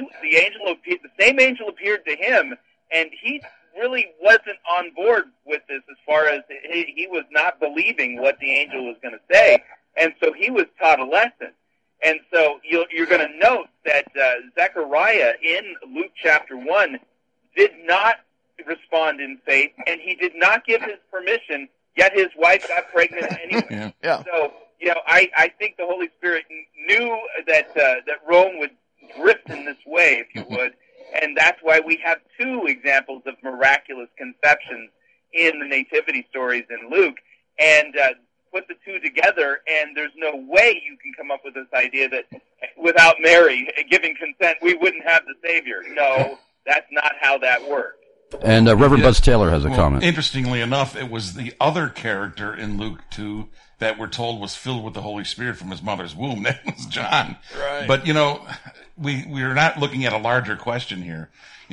same angel appeared to him, and he really wasn't on board with this as far as he was not believing what the angel was going to say. And so he was taught a lesson. And so you're going to note that Zechariah in Luke chapter 1 did not respond in faith, and he did not give his permission, yet his wife got pregnant anyway. Yeah. So, I think the Holy Spirit knew that Rome would drift in this way, if you would, and that's why we have two examples of miraculous conceptions in the nativity stories in Luke. And put the two together, and there's no way you can come up with this idea that without Mary giving consent, we wouldn't have the Savior. No, that's not how that works. And Reverend Buzz Taylor has a comment. Interestingly enough, it was the other character in Luke 2 that we're told was filled with the Holy Spirit from his mother's womb. That was John. Right. But, we're not looking at a larger question here.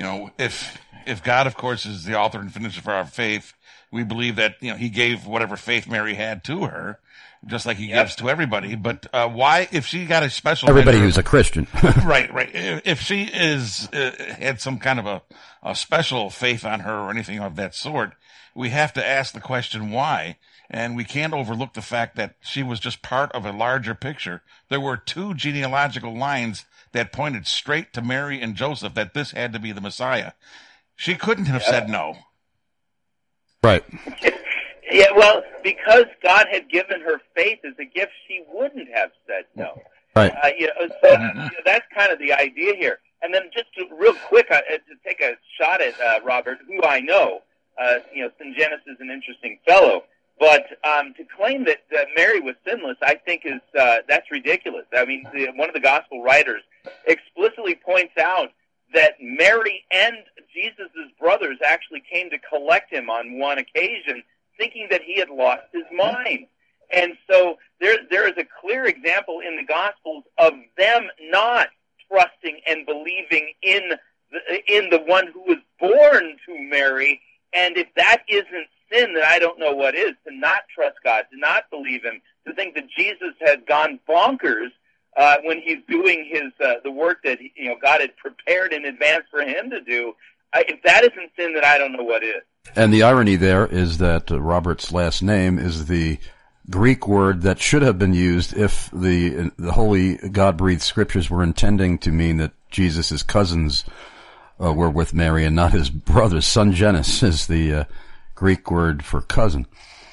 If God, of course, is the author and finisher of our faith, we believe that, He gave whatever faith Mary had to her, just like He gives to everybody. But why, if she got a special... Everybody who's a Christian. Right. If she had some kind of a special faith on her or anything of that sort, we have to ask the question why. And we can't overlook the fact that she was just part of a larger picture. There were two genealogical lines that pointed straight to Mary and Joseph, that this had to be the Messiah. She couldn't have said no. Right. Yeah, well, because God had given her faith as a gift, she wouldn't have said no. Right. That's kind of the idea here. And then just real quick, to take a shot at Robert, who I know, Syngenis is an interesting fellow, but to claim that Mary was sinless, I think that's ridiculous. I mean, one of the gospel writers explicitly points out that Mary and Jesus' brothers actually came to collect him on one occasion, thinking that he had lost his mind. And so there is a clear example in the Gospels of them not trusting and believing in the one who was born to Mary. And if that isn't sin, then I don't know what is, to not trust God, to not believe Him, to think that Jesus had gone bonkers when He's doing the work that God had prepared in advance for Him to do. If that isn't sin, then I don't know what is. And the irony there is that Robert's last name is the Greek word that should have been used if the holy God-breathed scriptures were intending to mean that Jesus' cousins were with Mary and not his brothers. Syngenis is the Greek word for cousin.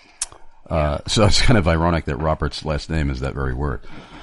So it's kind of ironic that Robert's last name is that very word.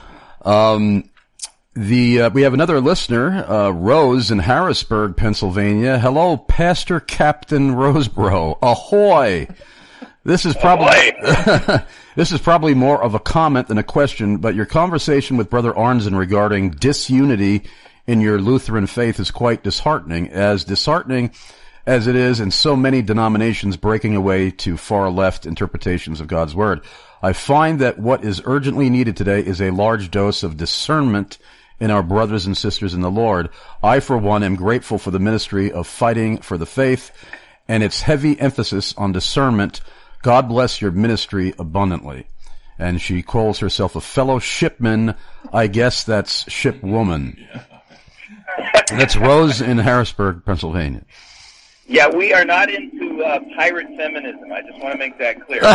We have another listener, Rose in Harrisburg, Pennsylvania. Hello, Pastor Captain Roseborough. Ahoy! This is probably more of a comment than a question, but your conversation with Brother Arnzen regarding disunity in your Lutheran faith is quite disheartening as it is in so many denominations breaking away to far left interpretations of God's Word. I find that what is urgently needed today is a large dose of discernment in our brothers and sisters in the Lord. I, for one, am grateful for the ministry of Fighting for the Faith and its heavy emphasis on discernment. God bless your ministry abundantly. And she calls herself a fellow shipman. I guess that's shipwoman. That's Rose in Harrisburg, Pennsylvania. Yeah, we are not into pirate feminism. I just want to make that clear.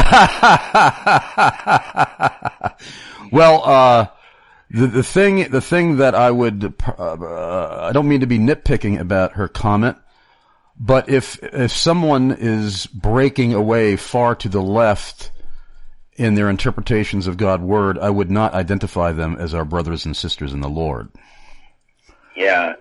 Well, the thing that I would, I don't mean to be nitpicking about her comment, But if someone is breaking away far to the left in their interpretations of God's word, I would not identify them as our brothers and sisters in the Lord. Yeah,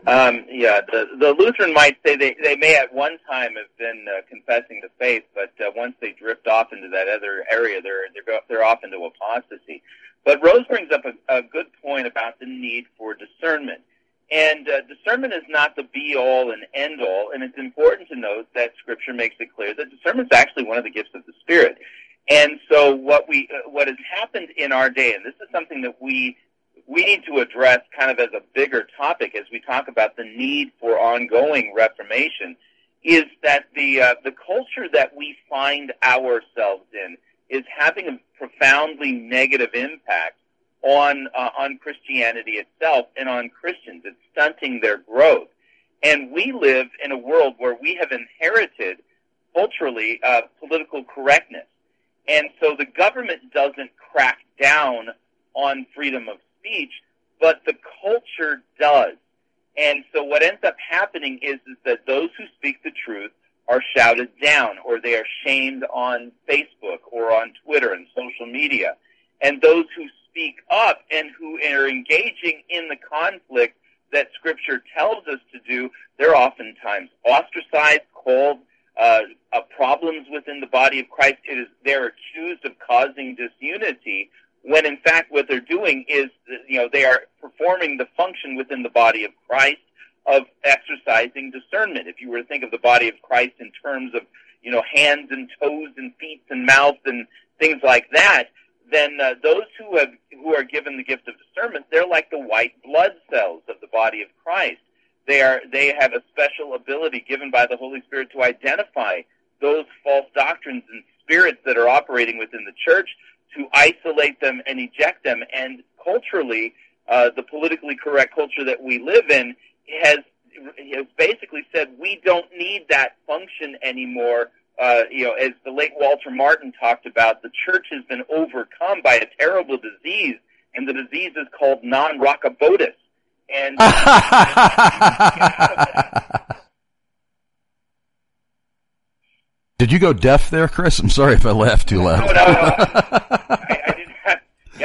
the Lutheran might say they may at one time have been confessing the faith, but once they drift off into that other area, they're off into apostasy. But Rose brings up a good point about the need for discernment. And discernment is not the be-all and end-all, and it's important to note that Scripture makes it clear that discernment is actually one of the gifts of the Spirit. And so what has happened in our day, and this is something that we need to address kind of as a bigger topic as we talk about the need for ongoing reformation, is that the culture that we find ourselves in is having a profoundly negative impact on Christianity itself and on Christians. It's stunting their growth. And we live in a world where we have inherited culturally political correctness. And so the government doesn't crack down on freedom of speech, but the culture does. And so what ends up happening is that those who speak the truth are shouted down, or they are shamed on Facebook or on Twitter and social media. And those who speak up and who are engaging in the conflict that Scripture tells us to do, they're oftentimes ostracized, called problems within the body of Christ. They're accused of causing disunity, when in fact what they're doing is, they are performing the function within the body of Christ of exercising discernment. If you were to think of the body of Christ in terms of, hands and toes and feet and mouth and things like that, then those who are given the gift of discernment, they're like the white blood cells of the body of Christ. They have a special ability given by the Holy Spirit to identify those false doctrines and spirits that are operating within the church, to isolate them and eject them. And culturally, the politically correct culture that we live in has basically said we don't need that function anymore. As the late Walter Martin talked about, the church has been overcome by a terrible disease, and the disease is called non-rockabotus. And Did you go deaf there, Chris? I'm sorry if I laughed too loud. No. I didn't have,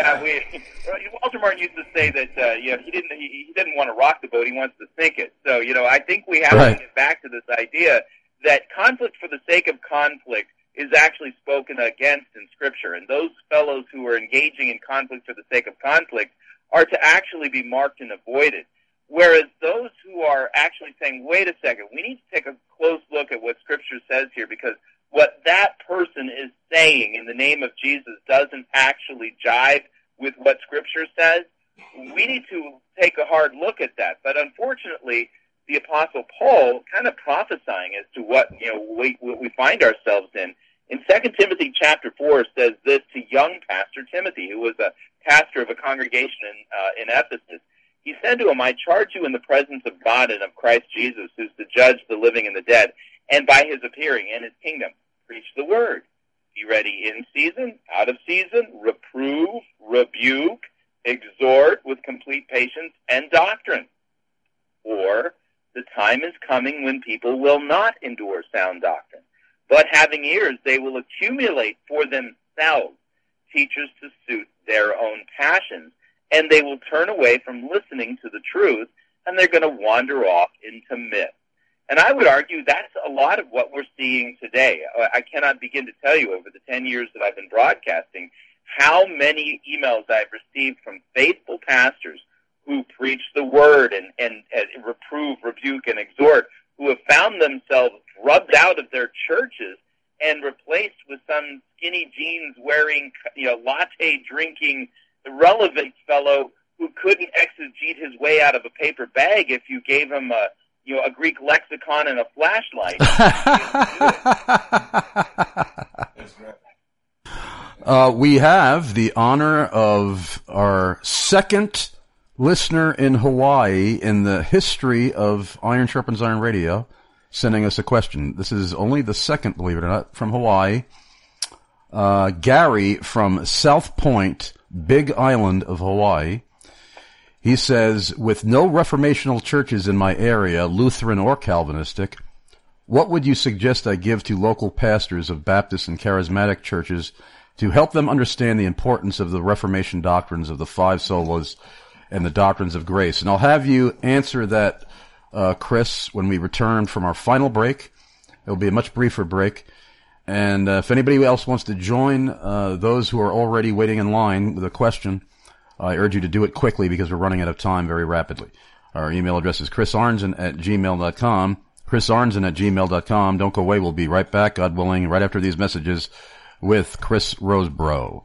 Walter Martin used to say that he didn't want to rock the boat, he wants to sink it. So I think we have to get back to this idea that conflict for the sake of conflict is actually spoken against in Scripture, and those fellows who are engaging in conflict for the sake of conflict are to actually be marked and avoided. Whereas those who are actually saying, wait a second, we need to take a close look at what Scripture says here, because what that person is saying in the name of Jesus doesn't actually jive with what Scripture says, we need to take a hard look at that. But unfortunately, the Apostle Paul kind of prophesying as to what we find ourselves in 2 Timothy chapter 4 says this to young Pastor Timothy, who was a pastor of a congregation in Ephesus. He said to him, I charge you in the presence of God and of Christ Jesus, who's to judge the living and the dead, and by his appearing in his kingdom, preach the word. Be ready in season, out of season, reprove, rebuke, exhort with complete patience and doctrine. For the time is coming when people will not endure sound doctrine, but having ears they will accumulate for themselves teachers to suit their own passions, and they will turn away from listening to the truth, and they're going to wander off into myths. And I would argue that's a lot of what we're seeing today. I cannot begin to tell you over the 10 years that I've been broadcasting how many emails I've received from faithful pastors who preach the word and reprove, rebuke, and exhort, who have found themselves rubbed out of their churches and replaced with some skinny jeans wearing, latte drinking, irrelevant fellow who couldn't exegete his way out of a paper bag if you gave him a Greek lexicon and a flashlight. We have the honor of our second listener in Hawaii in the history of Iron Sharpens Iron Radio sending us a question. This is only the second, believe it or not, from Hawaii. Gary from South Point, Big Island of Hawaii. He says, with no reformational churches in my area, Lutheran or Calvinistic, what would you suggest I give to local pastors of Baptist and Charismatic churches to help them understand the importance of the Reformation doctrines of the five solas and the doctrines of grace? And I'll have you answer that, Chris, when we return from our final break. It'll be a much briefer break. And if anybody else wants to join those who are already waiting in line with a question, I urge you to do it quickly because we're running out of time very rapidly. Our email address is chrisarnzen@gmail.com. chrisarnzen@gmail.com. Don't go away. We'll be right back, God willing, right after these messages with Chris Rosebrough.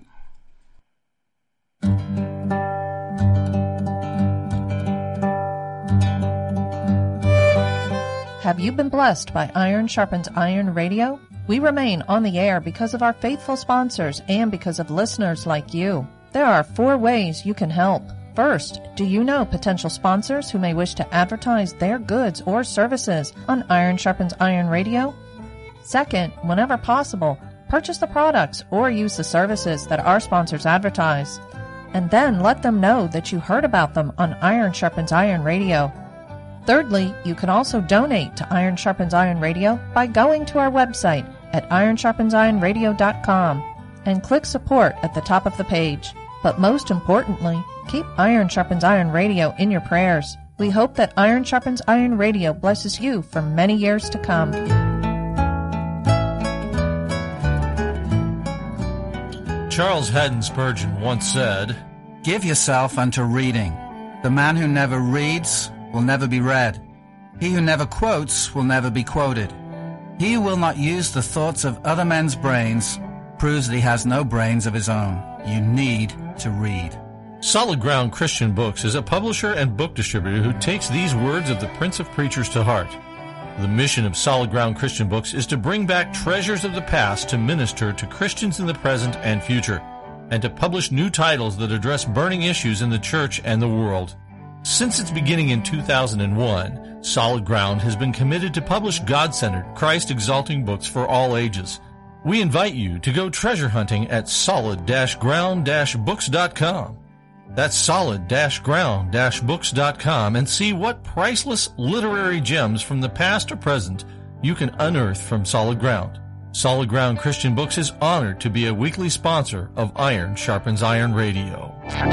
Have you been blessed by Iron Sharpens Iron Radio? We remain on the air because of our faithful sponsors and because of listeners like you. There are 4 ways you can help. First, do you know potential sponsors who may wish to advertise their goods or services on Iron Sharpens Iron Radio? Second, whenever possible, purchase the products or use the services that our sponsors advertise. And then let them know that you heard about them on Iron Sharpens Iron Radio. Thirdly, you can also donate to Iron Sharpens Iron Radio by going to our website at ironsharpensironradio.com and click support at the top of the page. But most importantly, keep Iron Sharpens Iron Radio in your prayers. We hope that Iron Sharpens Iron Radio blesses you for many years to come. Charles Haddon Spurgeon once said, "Give yourself unto reading. The man who never reads will never be read. He who never quotes will never be quoted. He who will not use the thoughts of other men's brains proves that he has no brains of his own. You need to read." Solid Ground Christian Books is a publisher and book distributor who takes these words of the Prince of Preachers to heart. The mission of Solid Ground Christian Books is to bring back treasures of the past to minister to Christians in the present and future, and to publish new titles that address burning issues in the church and the world. Since its beginning in 2001, Solid Ground has been committed to publish God-centered, Christ-exalting books for all ages. We invite you to go treasure hunting at solid-ground-books.com. That's solid-ground-books.com and see what priceless literary gems from the past or present you can unearth from Solid Ground. Solid Ground Christian Books is honored to be a weekly sponsor of Iron Sharpens Iron Radio.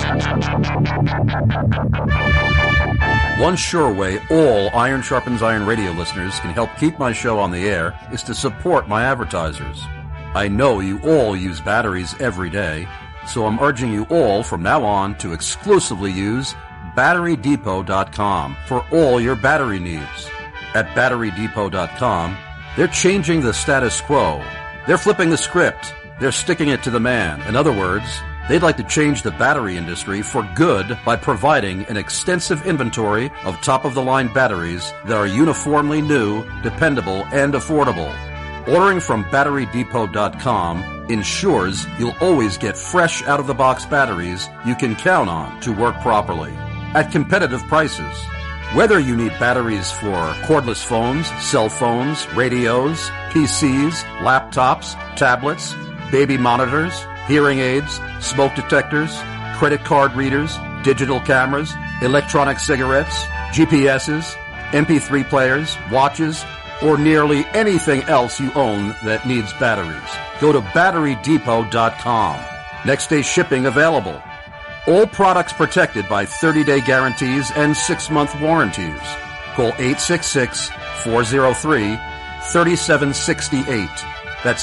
One sure way all Iron Sharpens Iron Radio listeners can help keep my show on the air is to support my advertisers. I know you all use batteries every day, so I'm urging you all from now on to exclusively use BatteryDepot.com for all your battery needs. At BatteryDepot.com, they're changing the status quo. They're flipping the script. They're sticking it to the man. In other words, they'd like to change the battery industry for good by providing an extensive inventory of top-of-the-line batteries that are uniformly new, dependable, and affordable. Ordering from BatteryDepot.com ensures you'll always get fresh out-of-the-box batteries you can count on to work properly at competitive prices. Whether you need batteries for cordless phones, cell phones, radios, PCs, laptops, tablets, baby monitors, hearing aids, smoke detectors, credit card readers, digital cameras, electronic cigarettes, GPSs, MP3 players, watches, or nearly anything else you own that needs batteries, go to BatteryDepot.com. Next day shipping available. All products protected by 30-day guarantees and 6-month warranties. Call 866-403-3768. That's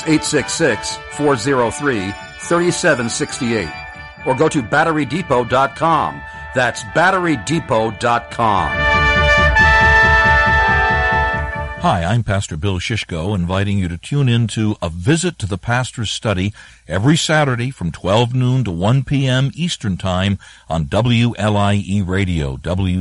866-403-3768. Or go to BatteryDepot.com. That's BatteryDepot.com. Hi, I'm Pastor Bill Shishko, inviting you to tune in to A Visit to the Pastor's Study every Saturday from 12 noon to 1 p.m. Eastern Time on WLIE Radio,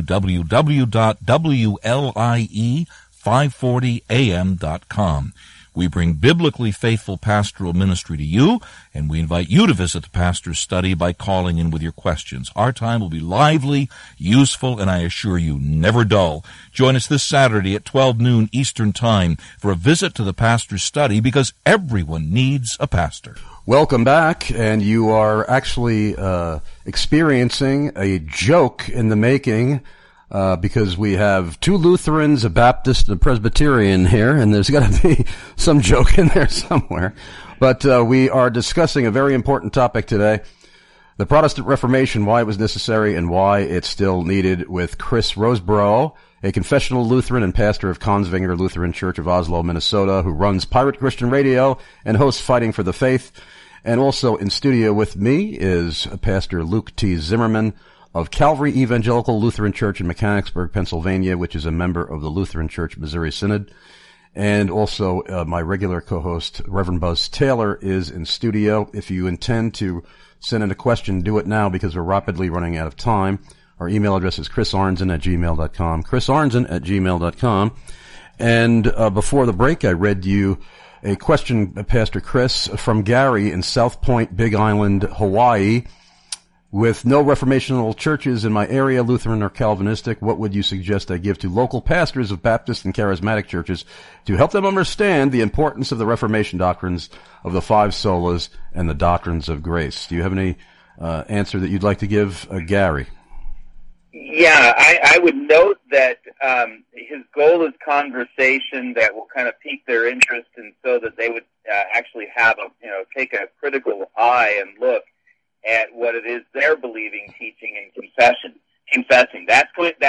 www.WLIE540am.com. We bring biblically faithful pastoral ministry to you, and we invite you to visit the Pastor's Study by calling in with your questions. Our time will be lively, useful, and I assure you, never dull. Join us this Saturday at 12 noon Eastern Time for a visit to the Pastor's Study, because everyone needs a pastor. Welcome back, and you are actually experiencing a joke in the making. because we have two Lutherans, a Baptist, and a Presbyterian here, and there's got to be some joke in there somewhere. But we are discussing a very important topic today, the Protestant Reformation, why it was necessary and why it's still needed, with Chris Roseborough, a confessional Lutheran and pastor of Kongsvinger Lutheran Church of Oslo, Minnesota, who runs Pirate Christian Radio and hosts Fighting for the Faith. And also in studio with me is Pastor Luke T. Zimmerman of Calvary Evangelical Lutheran Church in Mechanicsburg, Pennsylvania, which is a member of the Lutheran Church Missouri Synod. And also my regular co-host, Reverend Buzz Taylor, is in studio. If you intend to send in a question, do it now because we're rapidly running out of time. Our email address is chrisarnzen@gmail.com, chrisarnzen@gmail.com. And before the break, I read you a question, Pastor Chris, from Gary in South Point, Big Island, Hawaii. With no reformational churches in my area, Lutheran or Calvinistic, what would you suggest I give to local pastors of Baptist and Charismatic churches to help them understand the importance of the Reformation doctrines of the five solas and the doctrines of grace? Do you have any answer that you'd like to give, Gary? Yeah, I would note that his goal is conversation that will kind of pique their interest, and so that they would actually have take a critical eye and look at what it is they're believing, teaching, and confessing. That's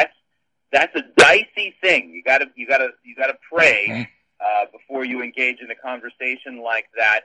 a dicey thing. You gotta pray before you engage in a conversation like that.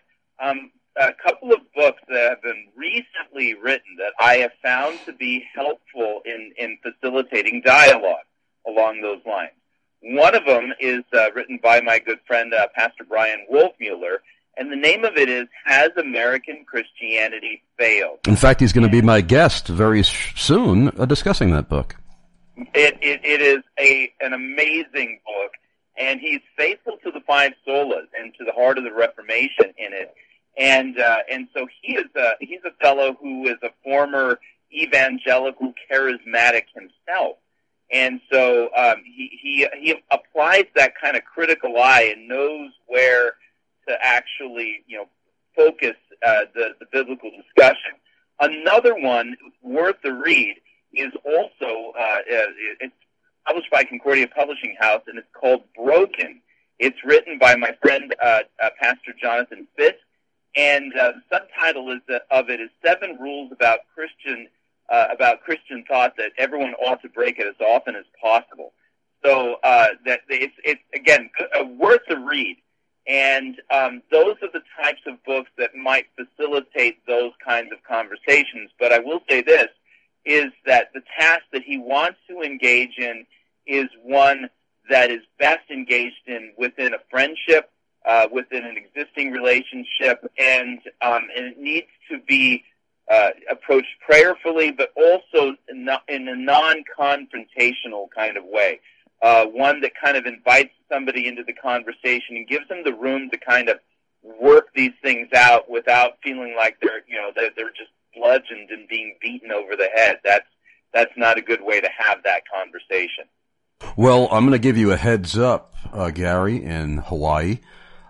A couple of books that have been recently written that I have found to be helpful in facilitating dialogue along those lines. One of them is written by my good friend Pastor Brian Wolfmueller, and the name of it is "Has American Christianity Failed?" In fact, he's going to be my guest very soon discussing that book. It is an amazing book, and he's faithful to the five solas and to the heart of the Reformation in it. And so he's a fellow who is a former evangelical charismatic himself, and so he applies that kind of critical eye and knows where to actually focus the biblical discussion. Another one worth the read is also it's published by Concordia Publishing House, and it's called Broken. It's written by my friend Pastor Jonathan Fisk, and the subtitle of it is 7 Rules about Christian thought that everyone ought to break it as often as possible. So that it's again worth the read. And those are the types of books that might facilitate those kinds of conversations. But I will say this, is that the task that he wants to engage in is one that is best engaged in within a friendship, within an existing relationship, and it needs to be approached prayerfully, but also in a non-confrontational kind of way. One that kind of invites somebody into the conversation and gives them the room to kind of work these things out without feeling like they're just bludgeoned and being beaten over the head. That's not a good way to have that conversation. Well, I'm going to give you a heads up, Gary, in Hawaii,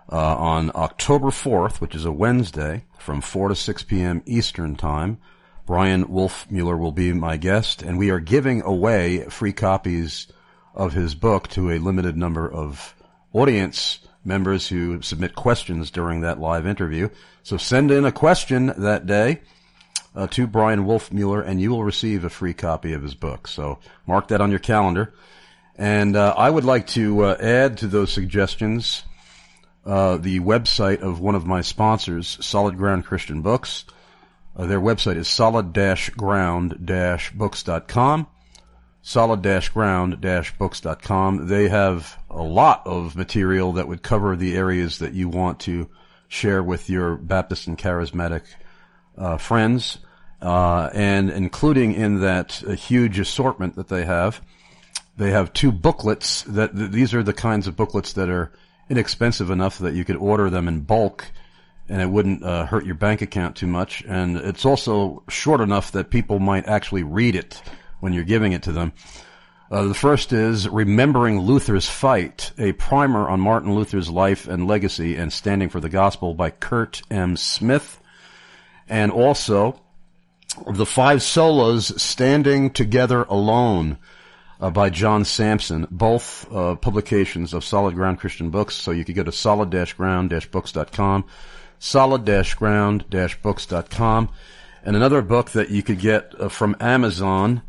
on October 4th, which is a Wednesday, from 4 to 6 p.m. Eastern Time. Brian Wolfmueller will be my guest, and we are giving away free copies of his book to a limited number of audience members who submit questions during that live interview. So send in a question that day to Brian Wolfmueller, and you will receive a free copy of his book. So mark that on your calendar. And I would like to add to those suggestions the website of one of my sponsors, Solid Ground Christian Books. Their website is solid-ground-books.com. solid-ground-books.com. They have a lot of material that would cover the areas that you want to share with your Baptist and Charismatic friends, and including in that a huge assortment that they have 2 booklets these are the kinds of booklets that are inexpensive enough that you could order them in bulk and it wouldn't hurt your bank account too much, and it's also short enough that people might actually read it when you're giving it to them. The first is Remembering Luther's Fight, a primer on Martin Luther's life and legacy and standing for the gospel by Kurt M. Smith. And also The 5 Solas, Standing Together Alone, by John Sampson, both publications of Solid Ground Christian Books. So you could go to solid-ground-books.com, solid-ground-books.com. And another book that you could get from Amazon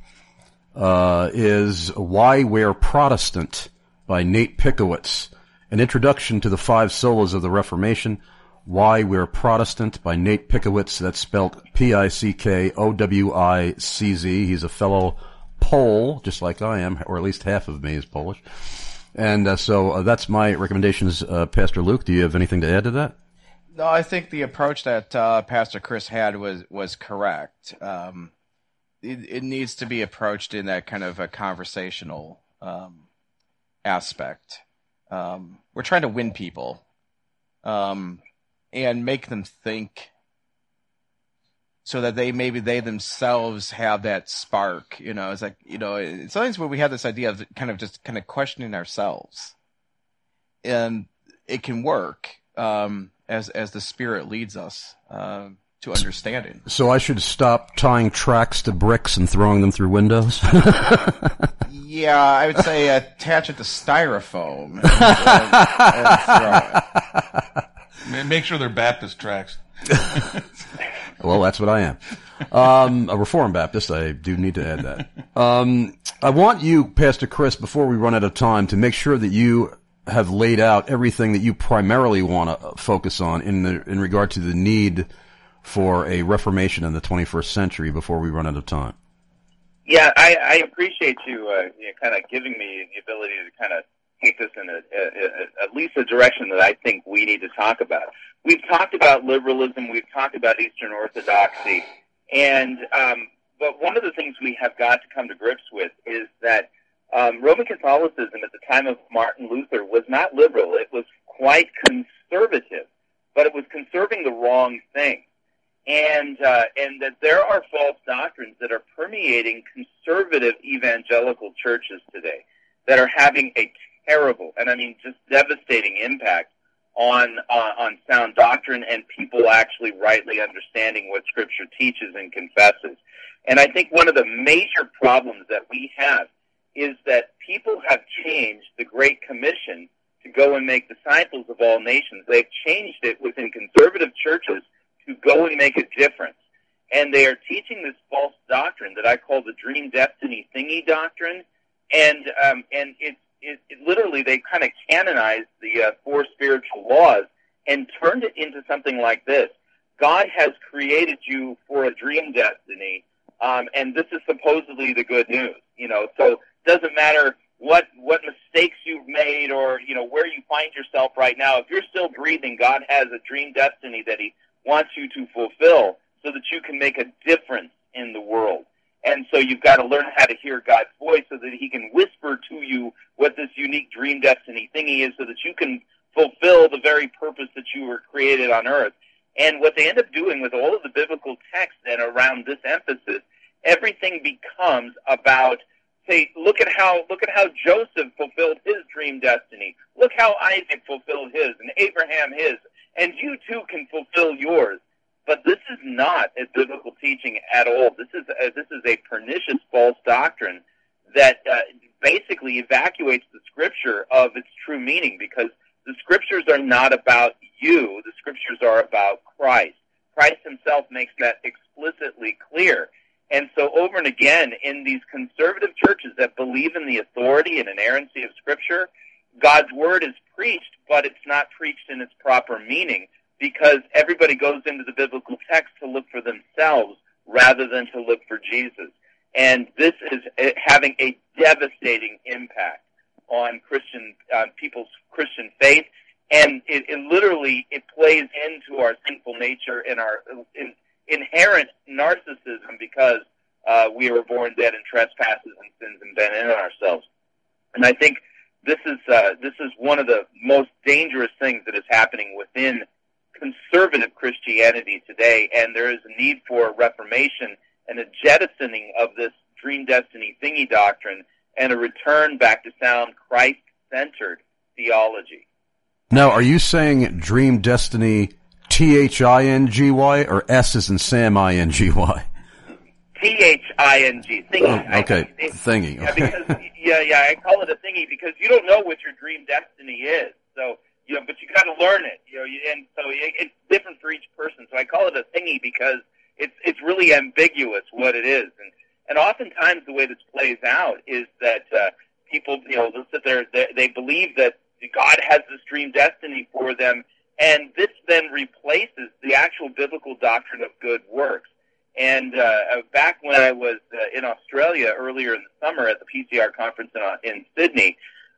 is Why We're Protestant by Nate Pickowitz, an introduction to the 5 solas of the Reformation. Why We're Protestant by Nate Pickowitz. That's spelled Pickowicz. He's a fellow Pole, just like I am, or at least half of me is Polish. And so that's my recommendations. Pastor Luke, do you have anything to add to that? No, I think the approach that Pastor Chris had was correct. It needs to be approached in that kind of a conversational aspect. We're trying to win people and make them think, so that they themselves have that spark. It's like, sometimes when we have this idea of kind of questioning ourselves, and it can work as the Spirit leads us to understanding. So I should stop tying tracks to bricks and throwing them through windows? Yeah, I would say attach it to styrofoam and throw it. Make sure they're Baptist tracks. Well, that's what I am. A Reformed Baptist, I do need to add that. I want you, Pastor Chris, before we run out of time, to make sure that you have laid out everything that you primarily want to focus on in regard to the need for a reformation in the 21st century before we run out of time. Yeah, I appreciate you kind of giving me the ability to kind of take this in at least a direction that I think we need to talk about. We've talked about liberalism, we've talked about Eastern Orthodoxy, and but one of the things we have got to come to grips with is that Roman Catholicism at the time of Martin Luther was not liberal. It was quite conservative, but it was conserving the wrong thing. And that there are false doctrines that are permeating conservative evangelical churches today that are having a terrible, and I mean just devastating impact on sound doctrine and people actually rightly understanding what Scripture teaches and confesses. And I think one of the major problems that we have is that people have changed the Great Commission to go and make disciples of all nations. They've changed it within conservative churches to go and make a difference. And they are teaching this false doctrine that I call the dream destiny thingy doctrine. And it literally, they kind of canonized the 4 spiritual laws and turned it into something like this. God has created you for a dream destiny, and this is supposedly the good news. So it doesn't matter what mistakes you've made or, where you find yourself right now. If you're still breathing, God has a dream destiny that He wants you to fulfill so that you can make a difference in the world. And so you've got to learn how to hear God's voice so that He can whisper to you what this unique dream destiny thingy is so that you can fulfill the very purpose that you were created on earth. And what they end up doing with all of the biblical text and around this emphasis, everything becomes about, say, look at how Joseph fulfilled his dream destiny. Look how Isaac fulfilled his and Abraham his. And you too can fulfill yours. But this is not a biblical teaching at all. This is a pernicious false doctrine that basically evacuates the Scripture of its true meaning, because the Scriptures are not about you. The Scriptures are about Christ. Christ Himself makes that explicitly clear. And so over and again, in these conservative churches that believe in the authority and inerrancy of Scripture, God's Word is preached, but it's not preached in its proper meaning, because everybody goes into the biblical text to look for themselves rather than to look for Jesus. And this is having a devastating impact on people's Christian faith, and it literally plays into our sinful nature and our inherent narcissism, because we were born dead in trespasses and sins and bent in ourselves. And I think this is one of the most dangerous things that is happening within conservative Christianity today, and there is a need for a reformation and a jettisoning of this dream destiny thingy doctrine and a return back to sound Christ-centered theology. Now, are you saying dream destiny THINGY or S as in Sam INGY? THINGY. T-H-I-N-G. Thingy. Oh, okay, thingy. Yeah, because, I call it a thingy because you don't know what your dream destiny is. So, but you got to learn it. And so it's different for each person. So I call it a thingy because it's really ambiguous what it is. And oftentimes the way this plays out is that people, they'll sit there, they believe that God has this dream destiny for them, and this then replaces the actual biblical doctrine of good works. And back when I was in Australia earlier in the summer at the PCR conference in Sydney,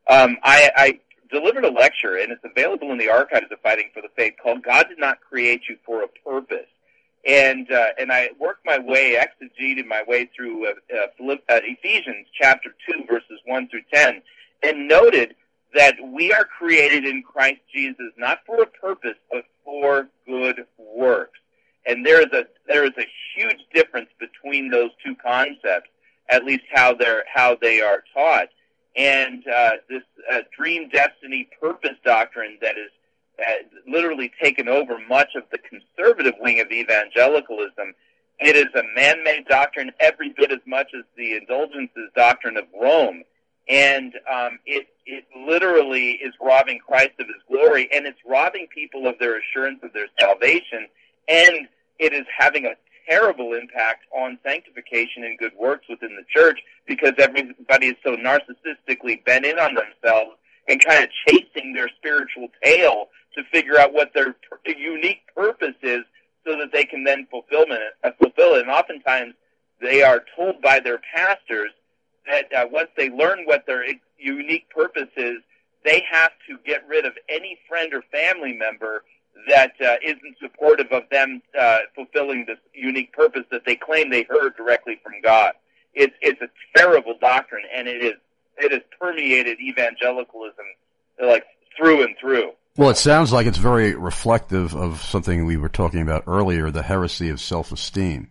I delivered a lecture, and it's available in the archives of Fighting for the Faith, called "God Did Not Create You for a Purpose." And I worked my way, exegeted my way through Ephesians chapter 2, verses 1 through 10, and noted that we are created in Christ Jesus not for a purpose, but for good works. And there is a huge difference between those two concepts, at least how they are taught. And this dream, destiny, purpose doctrine that is literally taken over much of the conservative wing of evangelicalism. It is a man-made doctrine every bit as much as the indulgences doctrine of Rome. And it literally is robbing Christ of his glory, and it's robbing people of their assurance of their salvation, and it is having a terrible impact on sanctification and good works within the church because everybody is so narcissistically bent in on themselves and kind of chasing their spiritual tail to figure out what their unique purpose is so that they can then fulfill it. And oftentimes they are told by their pastors that once they learn what their unique purpose is, they have to get rid of any friend or family member that isn't supportive of them fulfilling this unique purpose that they claim they heard directly from God. It's a terrible doctrine, and it has permeated evangelicalism like through and through. Well, it sounds like it's very reflective of something we were talking about earlier, the heresy of self-esteem,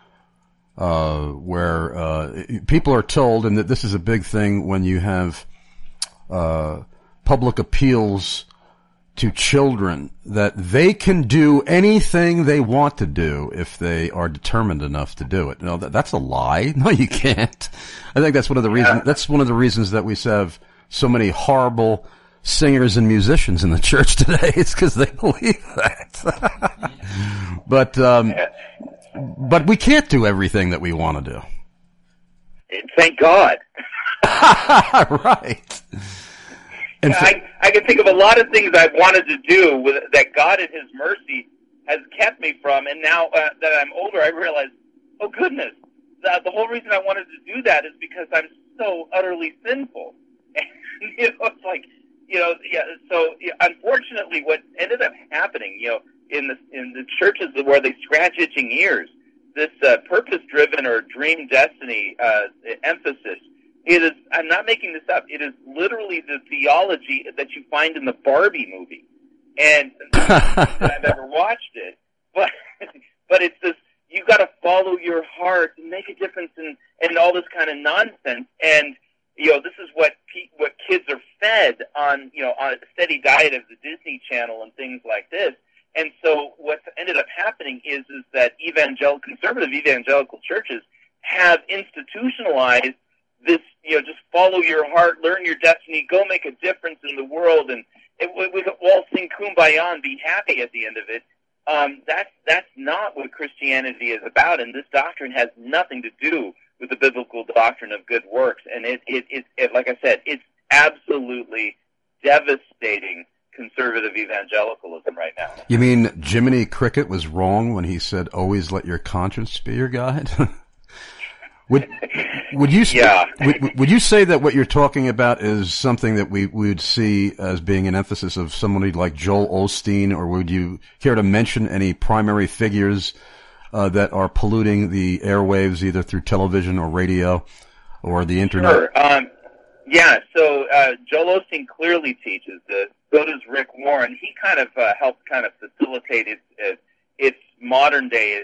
where people are told, and that this is a big thing when you have public appeals to children, that they can do anything they want to do if they are determined enough to do it. No, that's a lie. No, you can't. I think that's one of the reasons. That's one of the reasons that we have so many horrible singers and musicians in the church today. It's because they believe that. But we can't do everything that we want to do. Thank God. Right. And I can think of a lot of things I've wanted to do that God in His mercy has kept me from, and now that I'm older, I realize, oh goodness, the whole reason I wanted to do that is because I'm so utterly sinful. And, it's like, so unfortunately what ended up happening, in the churches where they scratch itching ears, this purpose-driven or dream destiny emphasis, I'm not making this up, it is literally the theology that you find in the Barbie movie. And I've ever watched it, but it's this, you've got to follow your heart and make a difference and all this kind of nonsense. And, this is what kids are fed on, on a steady diet of the Disney Channel and things like this. And so what's ended up happening is that conservative evangelical churches have institutionalized this, just follow your heart, learn your destiny, go make a difference in the world, and we could all sing Kumbaya and be happy at the end of it. That's not what Christianity is about, and this doctrine has nothing to do with the biblical doctrine of good works. And it like I said, it's absolutely devastating conservative evangelicalism right now. You mean Jiminy Cricket was wrong when he said, "Always let your conscience be your guide"? Would you say that what you're talking about is something that we would see as being an emphasis of somebody like Joel Osteen, or would you care to mention any primary figures that are polluting the airwaves either through television or radio or the internet? Sure. So Joel Osteen clearly teaches this. So does Rick Warren. He kind of helped facilitate its modern day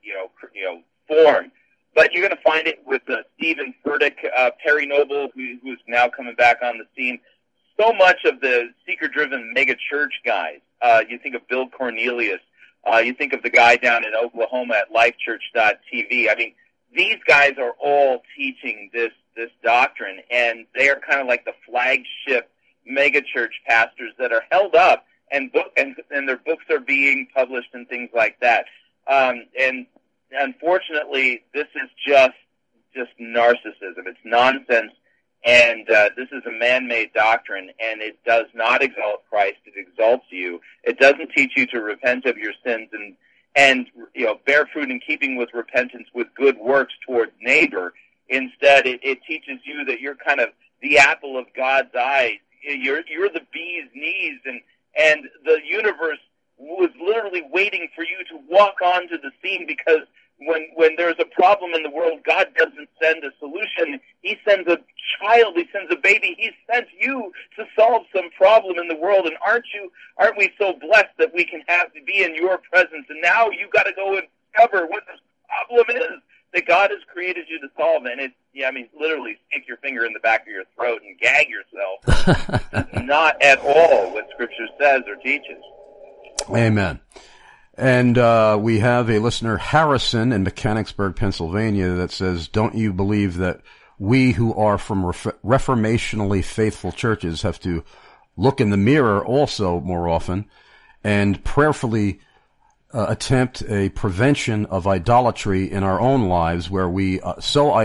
form. But you're going to find it with Stephen Furtick, Perry Noble, who's now coming back on the scene. So much of the seeker-driven mega-church guys. You think of Bill Cornelius. You think of the guy down in Oklahoma at lifechurch.tv. I mean, these guys are all teaching this doctrine, and they are kind of like the flagship megachurch pastors that are held up, and their books are being published and things like that. And unfortunately, this is just narcissism. It's nonsense, and this is a man-made doctrine, and it does not exalt Christ. It exalts you. It doesn't teach you to repent of your sins and bear fruit in keeping with repentance with good works towards neighbor. Instead, it teaches you that you're kind of the apple of God's eye. You're the bee's knees, and the universe was literally waiting for you to walk onto the scene, because when there's a problem in the world, God doesn't send a solution. He sends a child. He sends a baby. He sent you to solve some problem in the world. And aren't we so blessed that we can be in your presence? And now you got to go and discover what this problem is that God has created you to solve. And literally stick your finger in the back of your throat and gag yourself. That's not at all what Scripture says or teaches. Amen. And we have a listener, Harrison, in Mechanicsburg, Pennsylvania, that says, don't you believe that we who are from reformationally faithful churches have to look in the mirror also more often and prayerfully attempt a prevention of idolatry in our own lives, where we I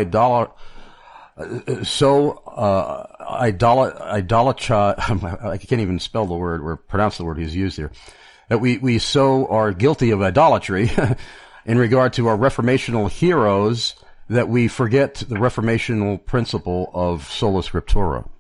can't even spell the word or pronounce the word he's used here, that we so are guilty of idolatry in regard to our reformational heroes that we forget the reformational principle of sola scriptura?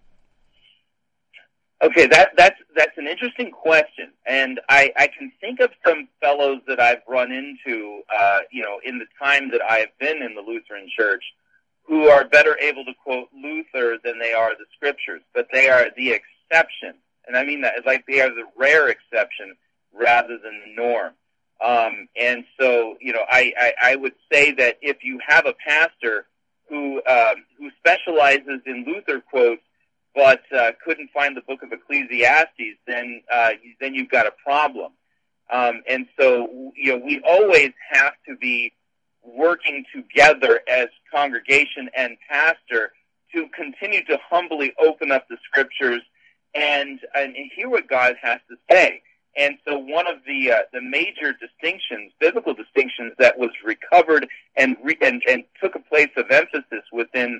Okay, that's an interesting question, and I can think of some fellows that I've run into, in the time that I have been in the Lutheran Church, who are better able to quote Luther than they are the Scriptures, but they are the exception, and I mean that it's like they are the rare exception rather than the norm. And so, I would say that if you have a pastor who specializes in Luther quotes, but couldn't find the book of Ecclesiastes, then you've got a problem. And so, we always have to be working together as congregation and pastor to continue to humbly open up the Scriptures and hear what God has to say. And so one of the major distinctions, biblical distinctions, that was recovered and took a place of emphasis within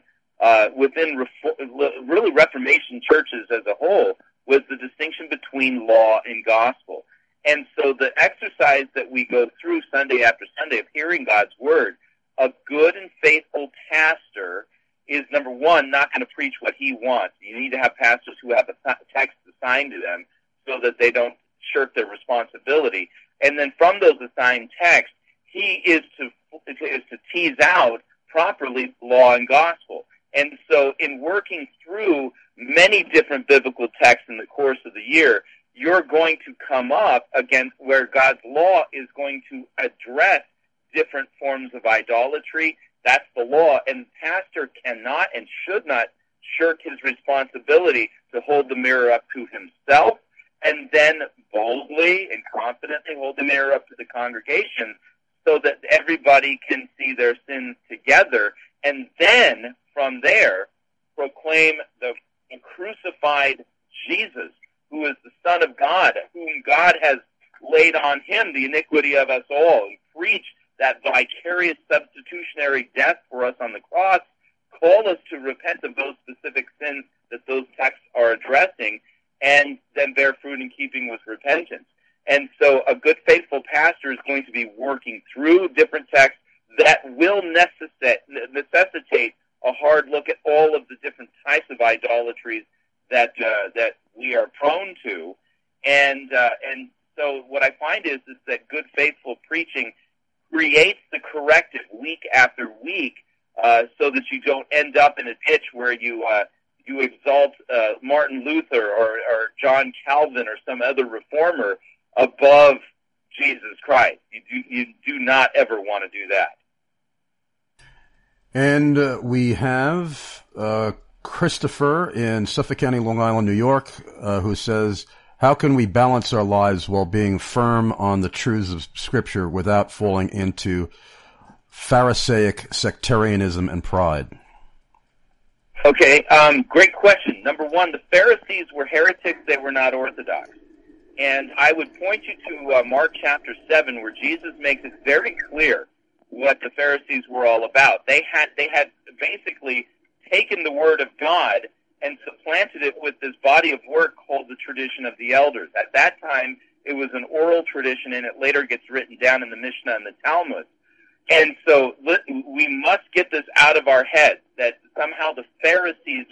really Reformation churches as a whole, was the distinction between law and gospel. And so the exercise that we go through Sunday after Sunday of hearing God's word, a good and faithful pastor is, number one, not going to preach what he wants. You need to have pastors who have a text assigned to them so that they don't shirk their responsibility. And then from those assigned texts, he is to tease out properly law and gospel. And so in working through many different biblical texts in the course of the year, you're going to come up against where God's law is going to address different forms of idolatry. That's the law. And the pastor cannot and should not shirk his responsibility to hold the mirror up to himself and then boldly and confidently hold the mirror up to the congregation so that everybody can see their sins together, and then from there proclaim the crucified Jesus, who is the Son of God, whom God has laid on him the iniquity of us all, and preach that vicarious substitutionary death for us on the cross, call us to repent of those specific sins that those texts are addressing, and then bear fruit in keeping with repentance. And so a good, faithful pastor is going to be working through different texts that will necessitate a hard look at all of the different types of idolatries that we are prone to. And so what I find is that good, faithful preaching creates the corrective week after week, so that you don't end up in a ditch where you exalt Martin Luther or John Calvin or some other reformer above Jesus Christ. You do not ever want to do that. And we have Christopher in Suffolk County, Long Island, New York, who says, how can we balance our lives while being firm on the truths of Scripture without falling into Pharisaic sectarianism and pride? Okay, great question. Number one, the Pharisees were heretics. They were not Orthodox. And I would point you to Mark chapter 7, where Jesus makes it very clear what the Pharisees were all about. They had basically taken the Word of God and supplanted it with this body of work called the tradition of the elders. At that time, it was an oral tradition, and it later gets written down in the Mishnah and the Talmud. And so we must get this out of our heads, that somehow the Pharisees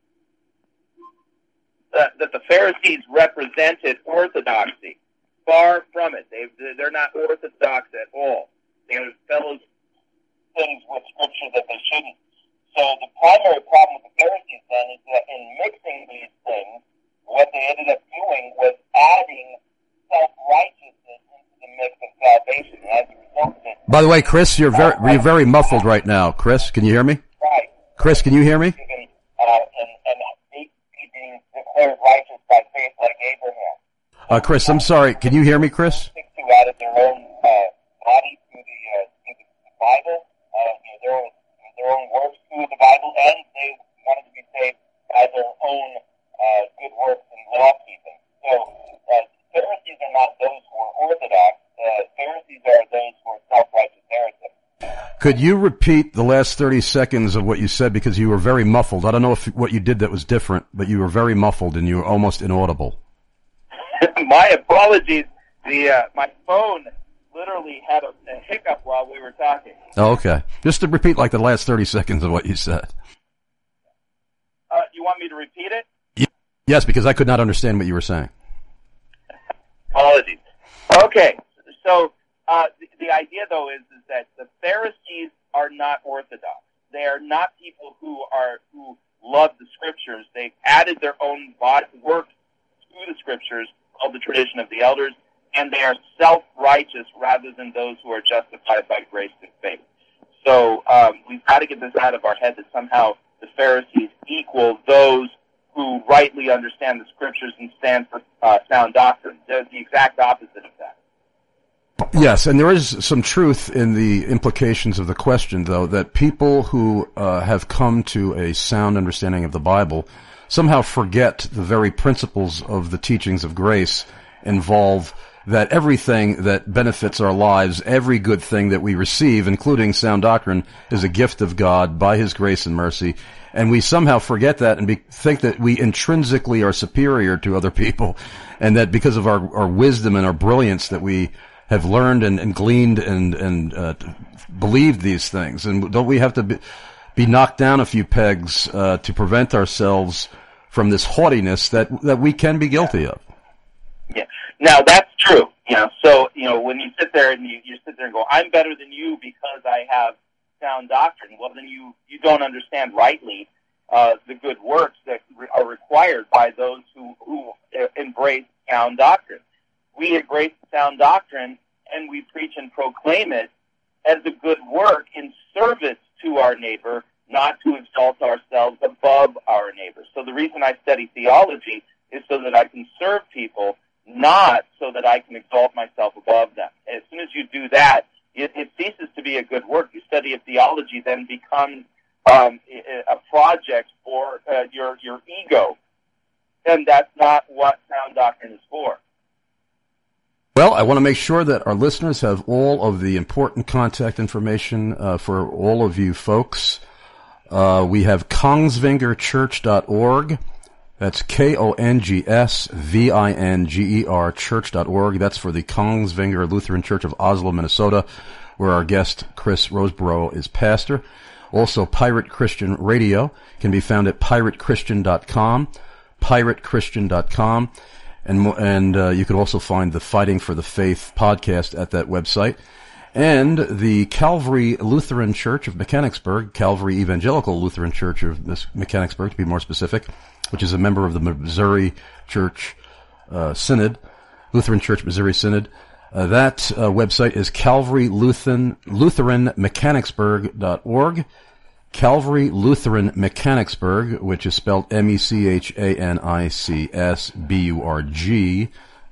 represented orthodoxy. Far from it. They're not orthodox at all. They're fellows things with Scripture that they shouldn't. So the primary problem with the Pharisees then is that in mixing these things, what they ended up doing was adding self-righteousness into the mix of salvation. And as a result of it, by the way, Chris, you're very muffled right now. Chris, can you hear me? Right. Chris, can you hear me? And being declared righteous by faith like Abraham. Chris, I'm sorry. Can you hear me, Chris? Who added their own body to the Bible, their own works to the Bible, and they wanted to be saved by their own good works and law keeping. So Pharisees are not those who are orthodox. Pharisees are those who are self-righteous heretics. Could you repeat the last 30 seconds of what you said, because you were very muffled? I don't know if what you did that was different, but you were very muffled and you were almost inaudible. My apologies. My phone literally had a hiccup while we were talking. Oh, okay. Just to repeat like the last 30 seconds of what you said. You want me to repeat it? Yes, because I could not understand what you were saying. Apologies. Okay. So the idea, though, is that the Pharisees are not Orthodox. They are not people who love the Scriptures. They've added their own works to the Scriptures, called the tradition of the elders, and they are self-righteous rather than those who are justified by grace and faith. So we've got to get this out of our head that somehow the Pharisees equal those who rightly understand the Scriptures and stand for sound doctrine. They're the exact opposite of that. Yes, and there is some truth in the implications of the question, though, that people who have come to a sound understanding of the Bible somehow forget the very principles of the teachings of grace involve that everything that benefits our lives, every good thing that we receive, including sound doctrine, is a gift of God by His grace and mercy. And we somehow forget that and think that we intrinsically are superior to other people, and that because of our wisdom and our brilliance that we have learned and gleaned and believed these things. And don't we have to be knocked down a few pegs to prevent ourselves from this haughtiness that we can be guilty of? Yeah. Now, that's true. So, when you sit there and you sit there and go, I'm better than you because I have sound doctrine, well, then you don't understand rightly the good works that are required by those who embrace sound doctrine. We embrace sound doctrine, and we preach and proclaim it as a good work in service to our neighbor, not to exalt ourselves above our neighbor. So the reason I study theology is so that I can serve people, not so that I can exalt myself above them. As soon as you do that, it ceases to be a good work. You study a theology, then becomes a project for your ego, and that's not what sound doctrine is for. Well, I want to make sure that our listeners have all of the important contact information for all of you folks. We have Kongsvingerchurch.org. That's KONGSVINGER church.org. That's for the Kongsvinger Lutheran Church of Oslo, Minnesota, where our guest Chris Roseborough is pastor. Also, Pirate Christian Radio can be found at piratechristian.com, piratechristian.com. And you can also find the Fighting for the Faith podcast at that website. And the Calvary Lutheran Church of Mechanicsburg, Calvary Evangelical Lutheran Church of Mechanicsburg, to be more specific, which is a member of the Missouri Church Synod, Lutheran Church Missouri Synod. That website is CalvaryLutheranMechanicsburg.org. Calvary Lutheran Mechanicsburg, which is spelled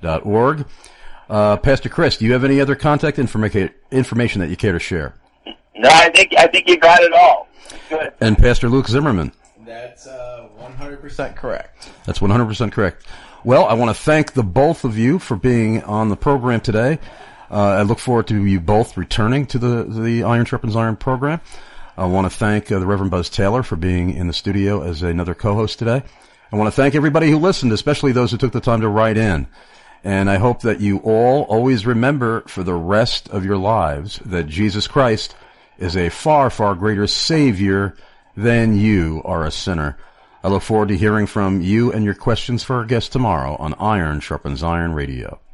MECHANICSBURG.org. Pastor Chris, do you have any other contact information that you care to share? No, I think you got it all. Good. And Pastor Luke Zimmerman. That's 100% correct. That's 100% correct. Well, I want to thank the both of you for being on the program today. I look forward to you both returning to the Iron Sharpens Iron program. I want to thank the Reverend Buzz Taylor for being in the studio as another co-host today. I want to thank everybody who listened, especially those who took the time to write in. And I hope that you all always remember for the rest of your lives that Jesus Christ is a far, far greater Savior than you are a sinner. I look forward to hearing from you and your questions for our guest tomorrow on Iron Sharpens Iron Radio.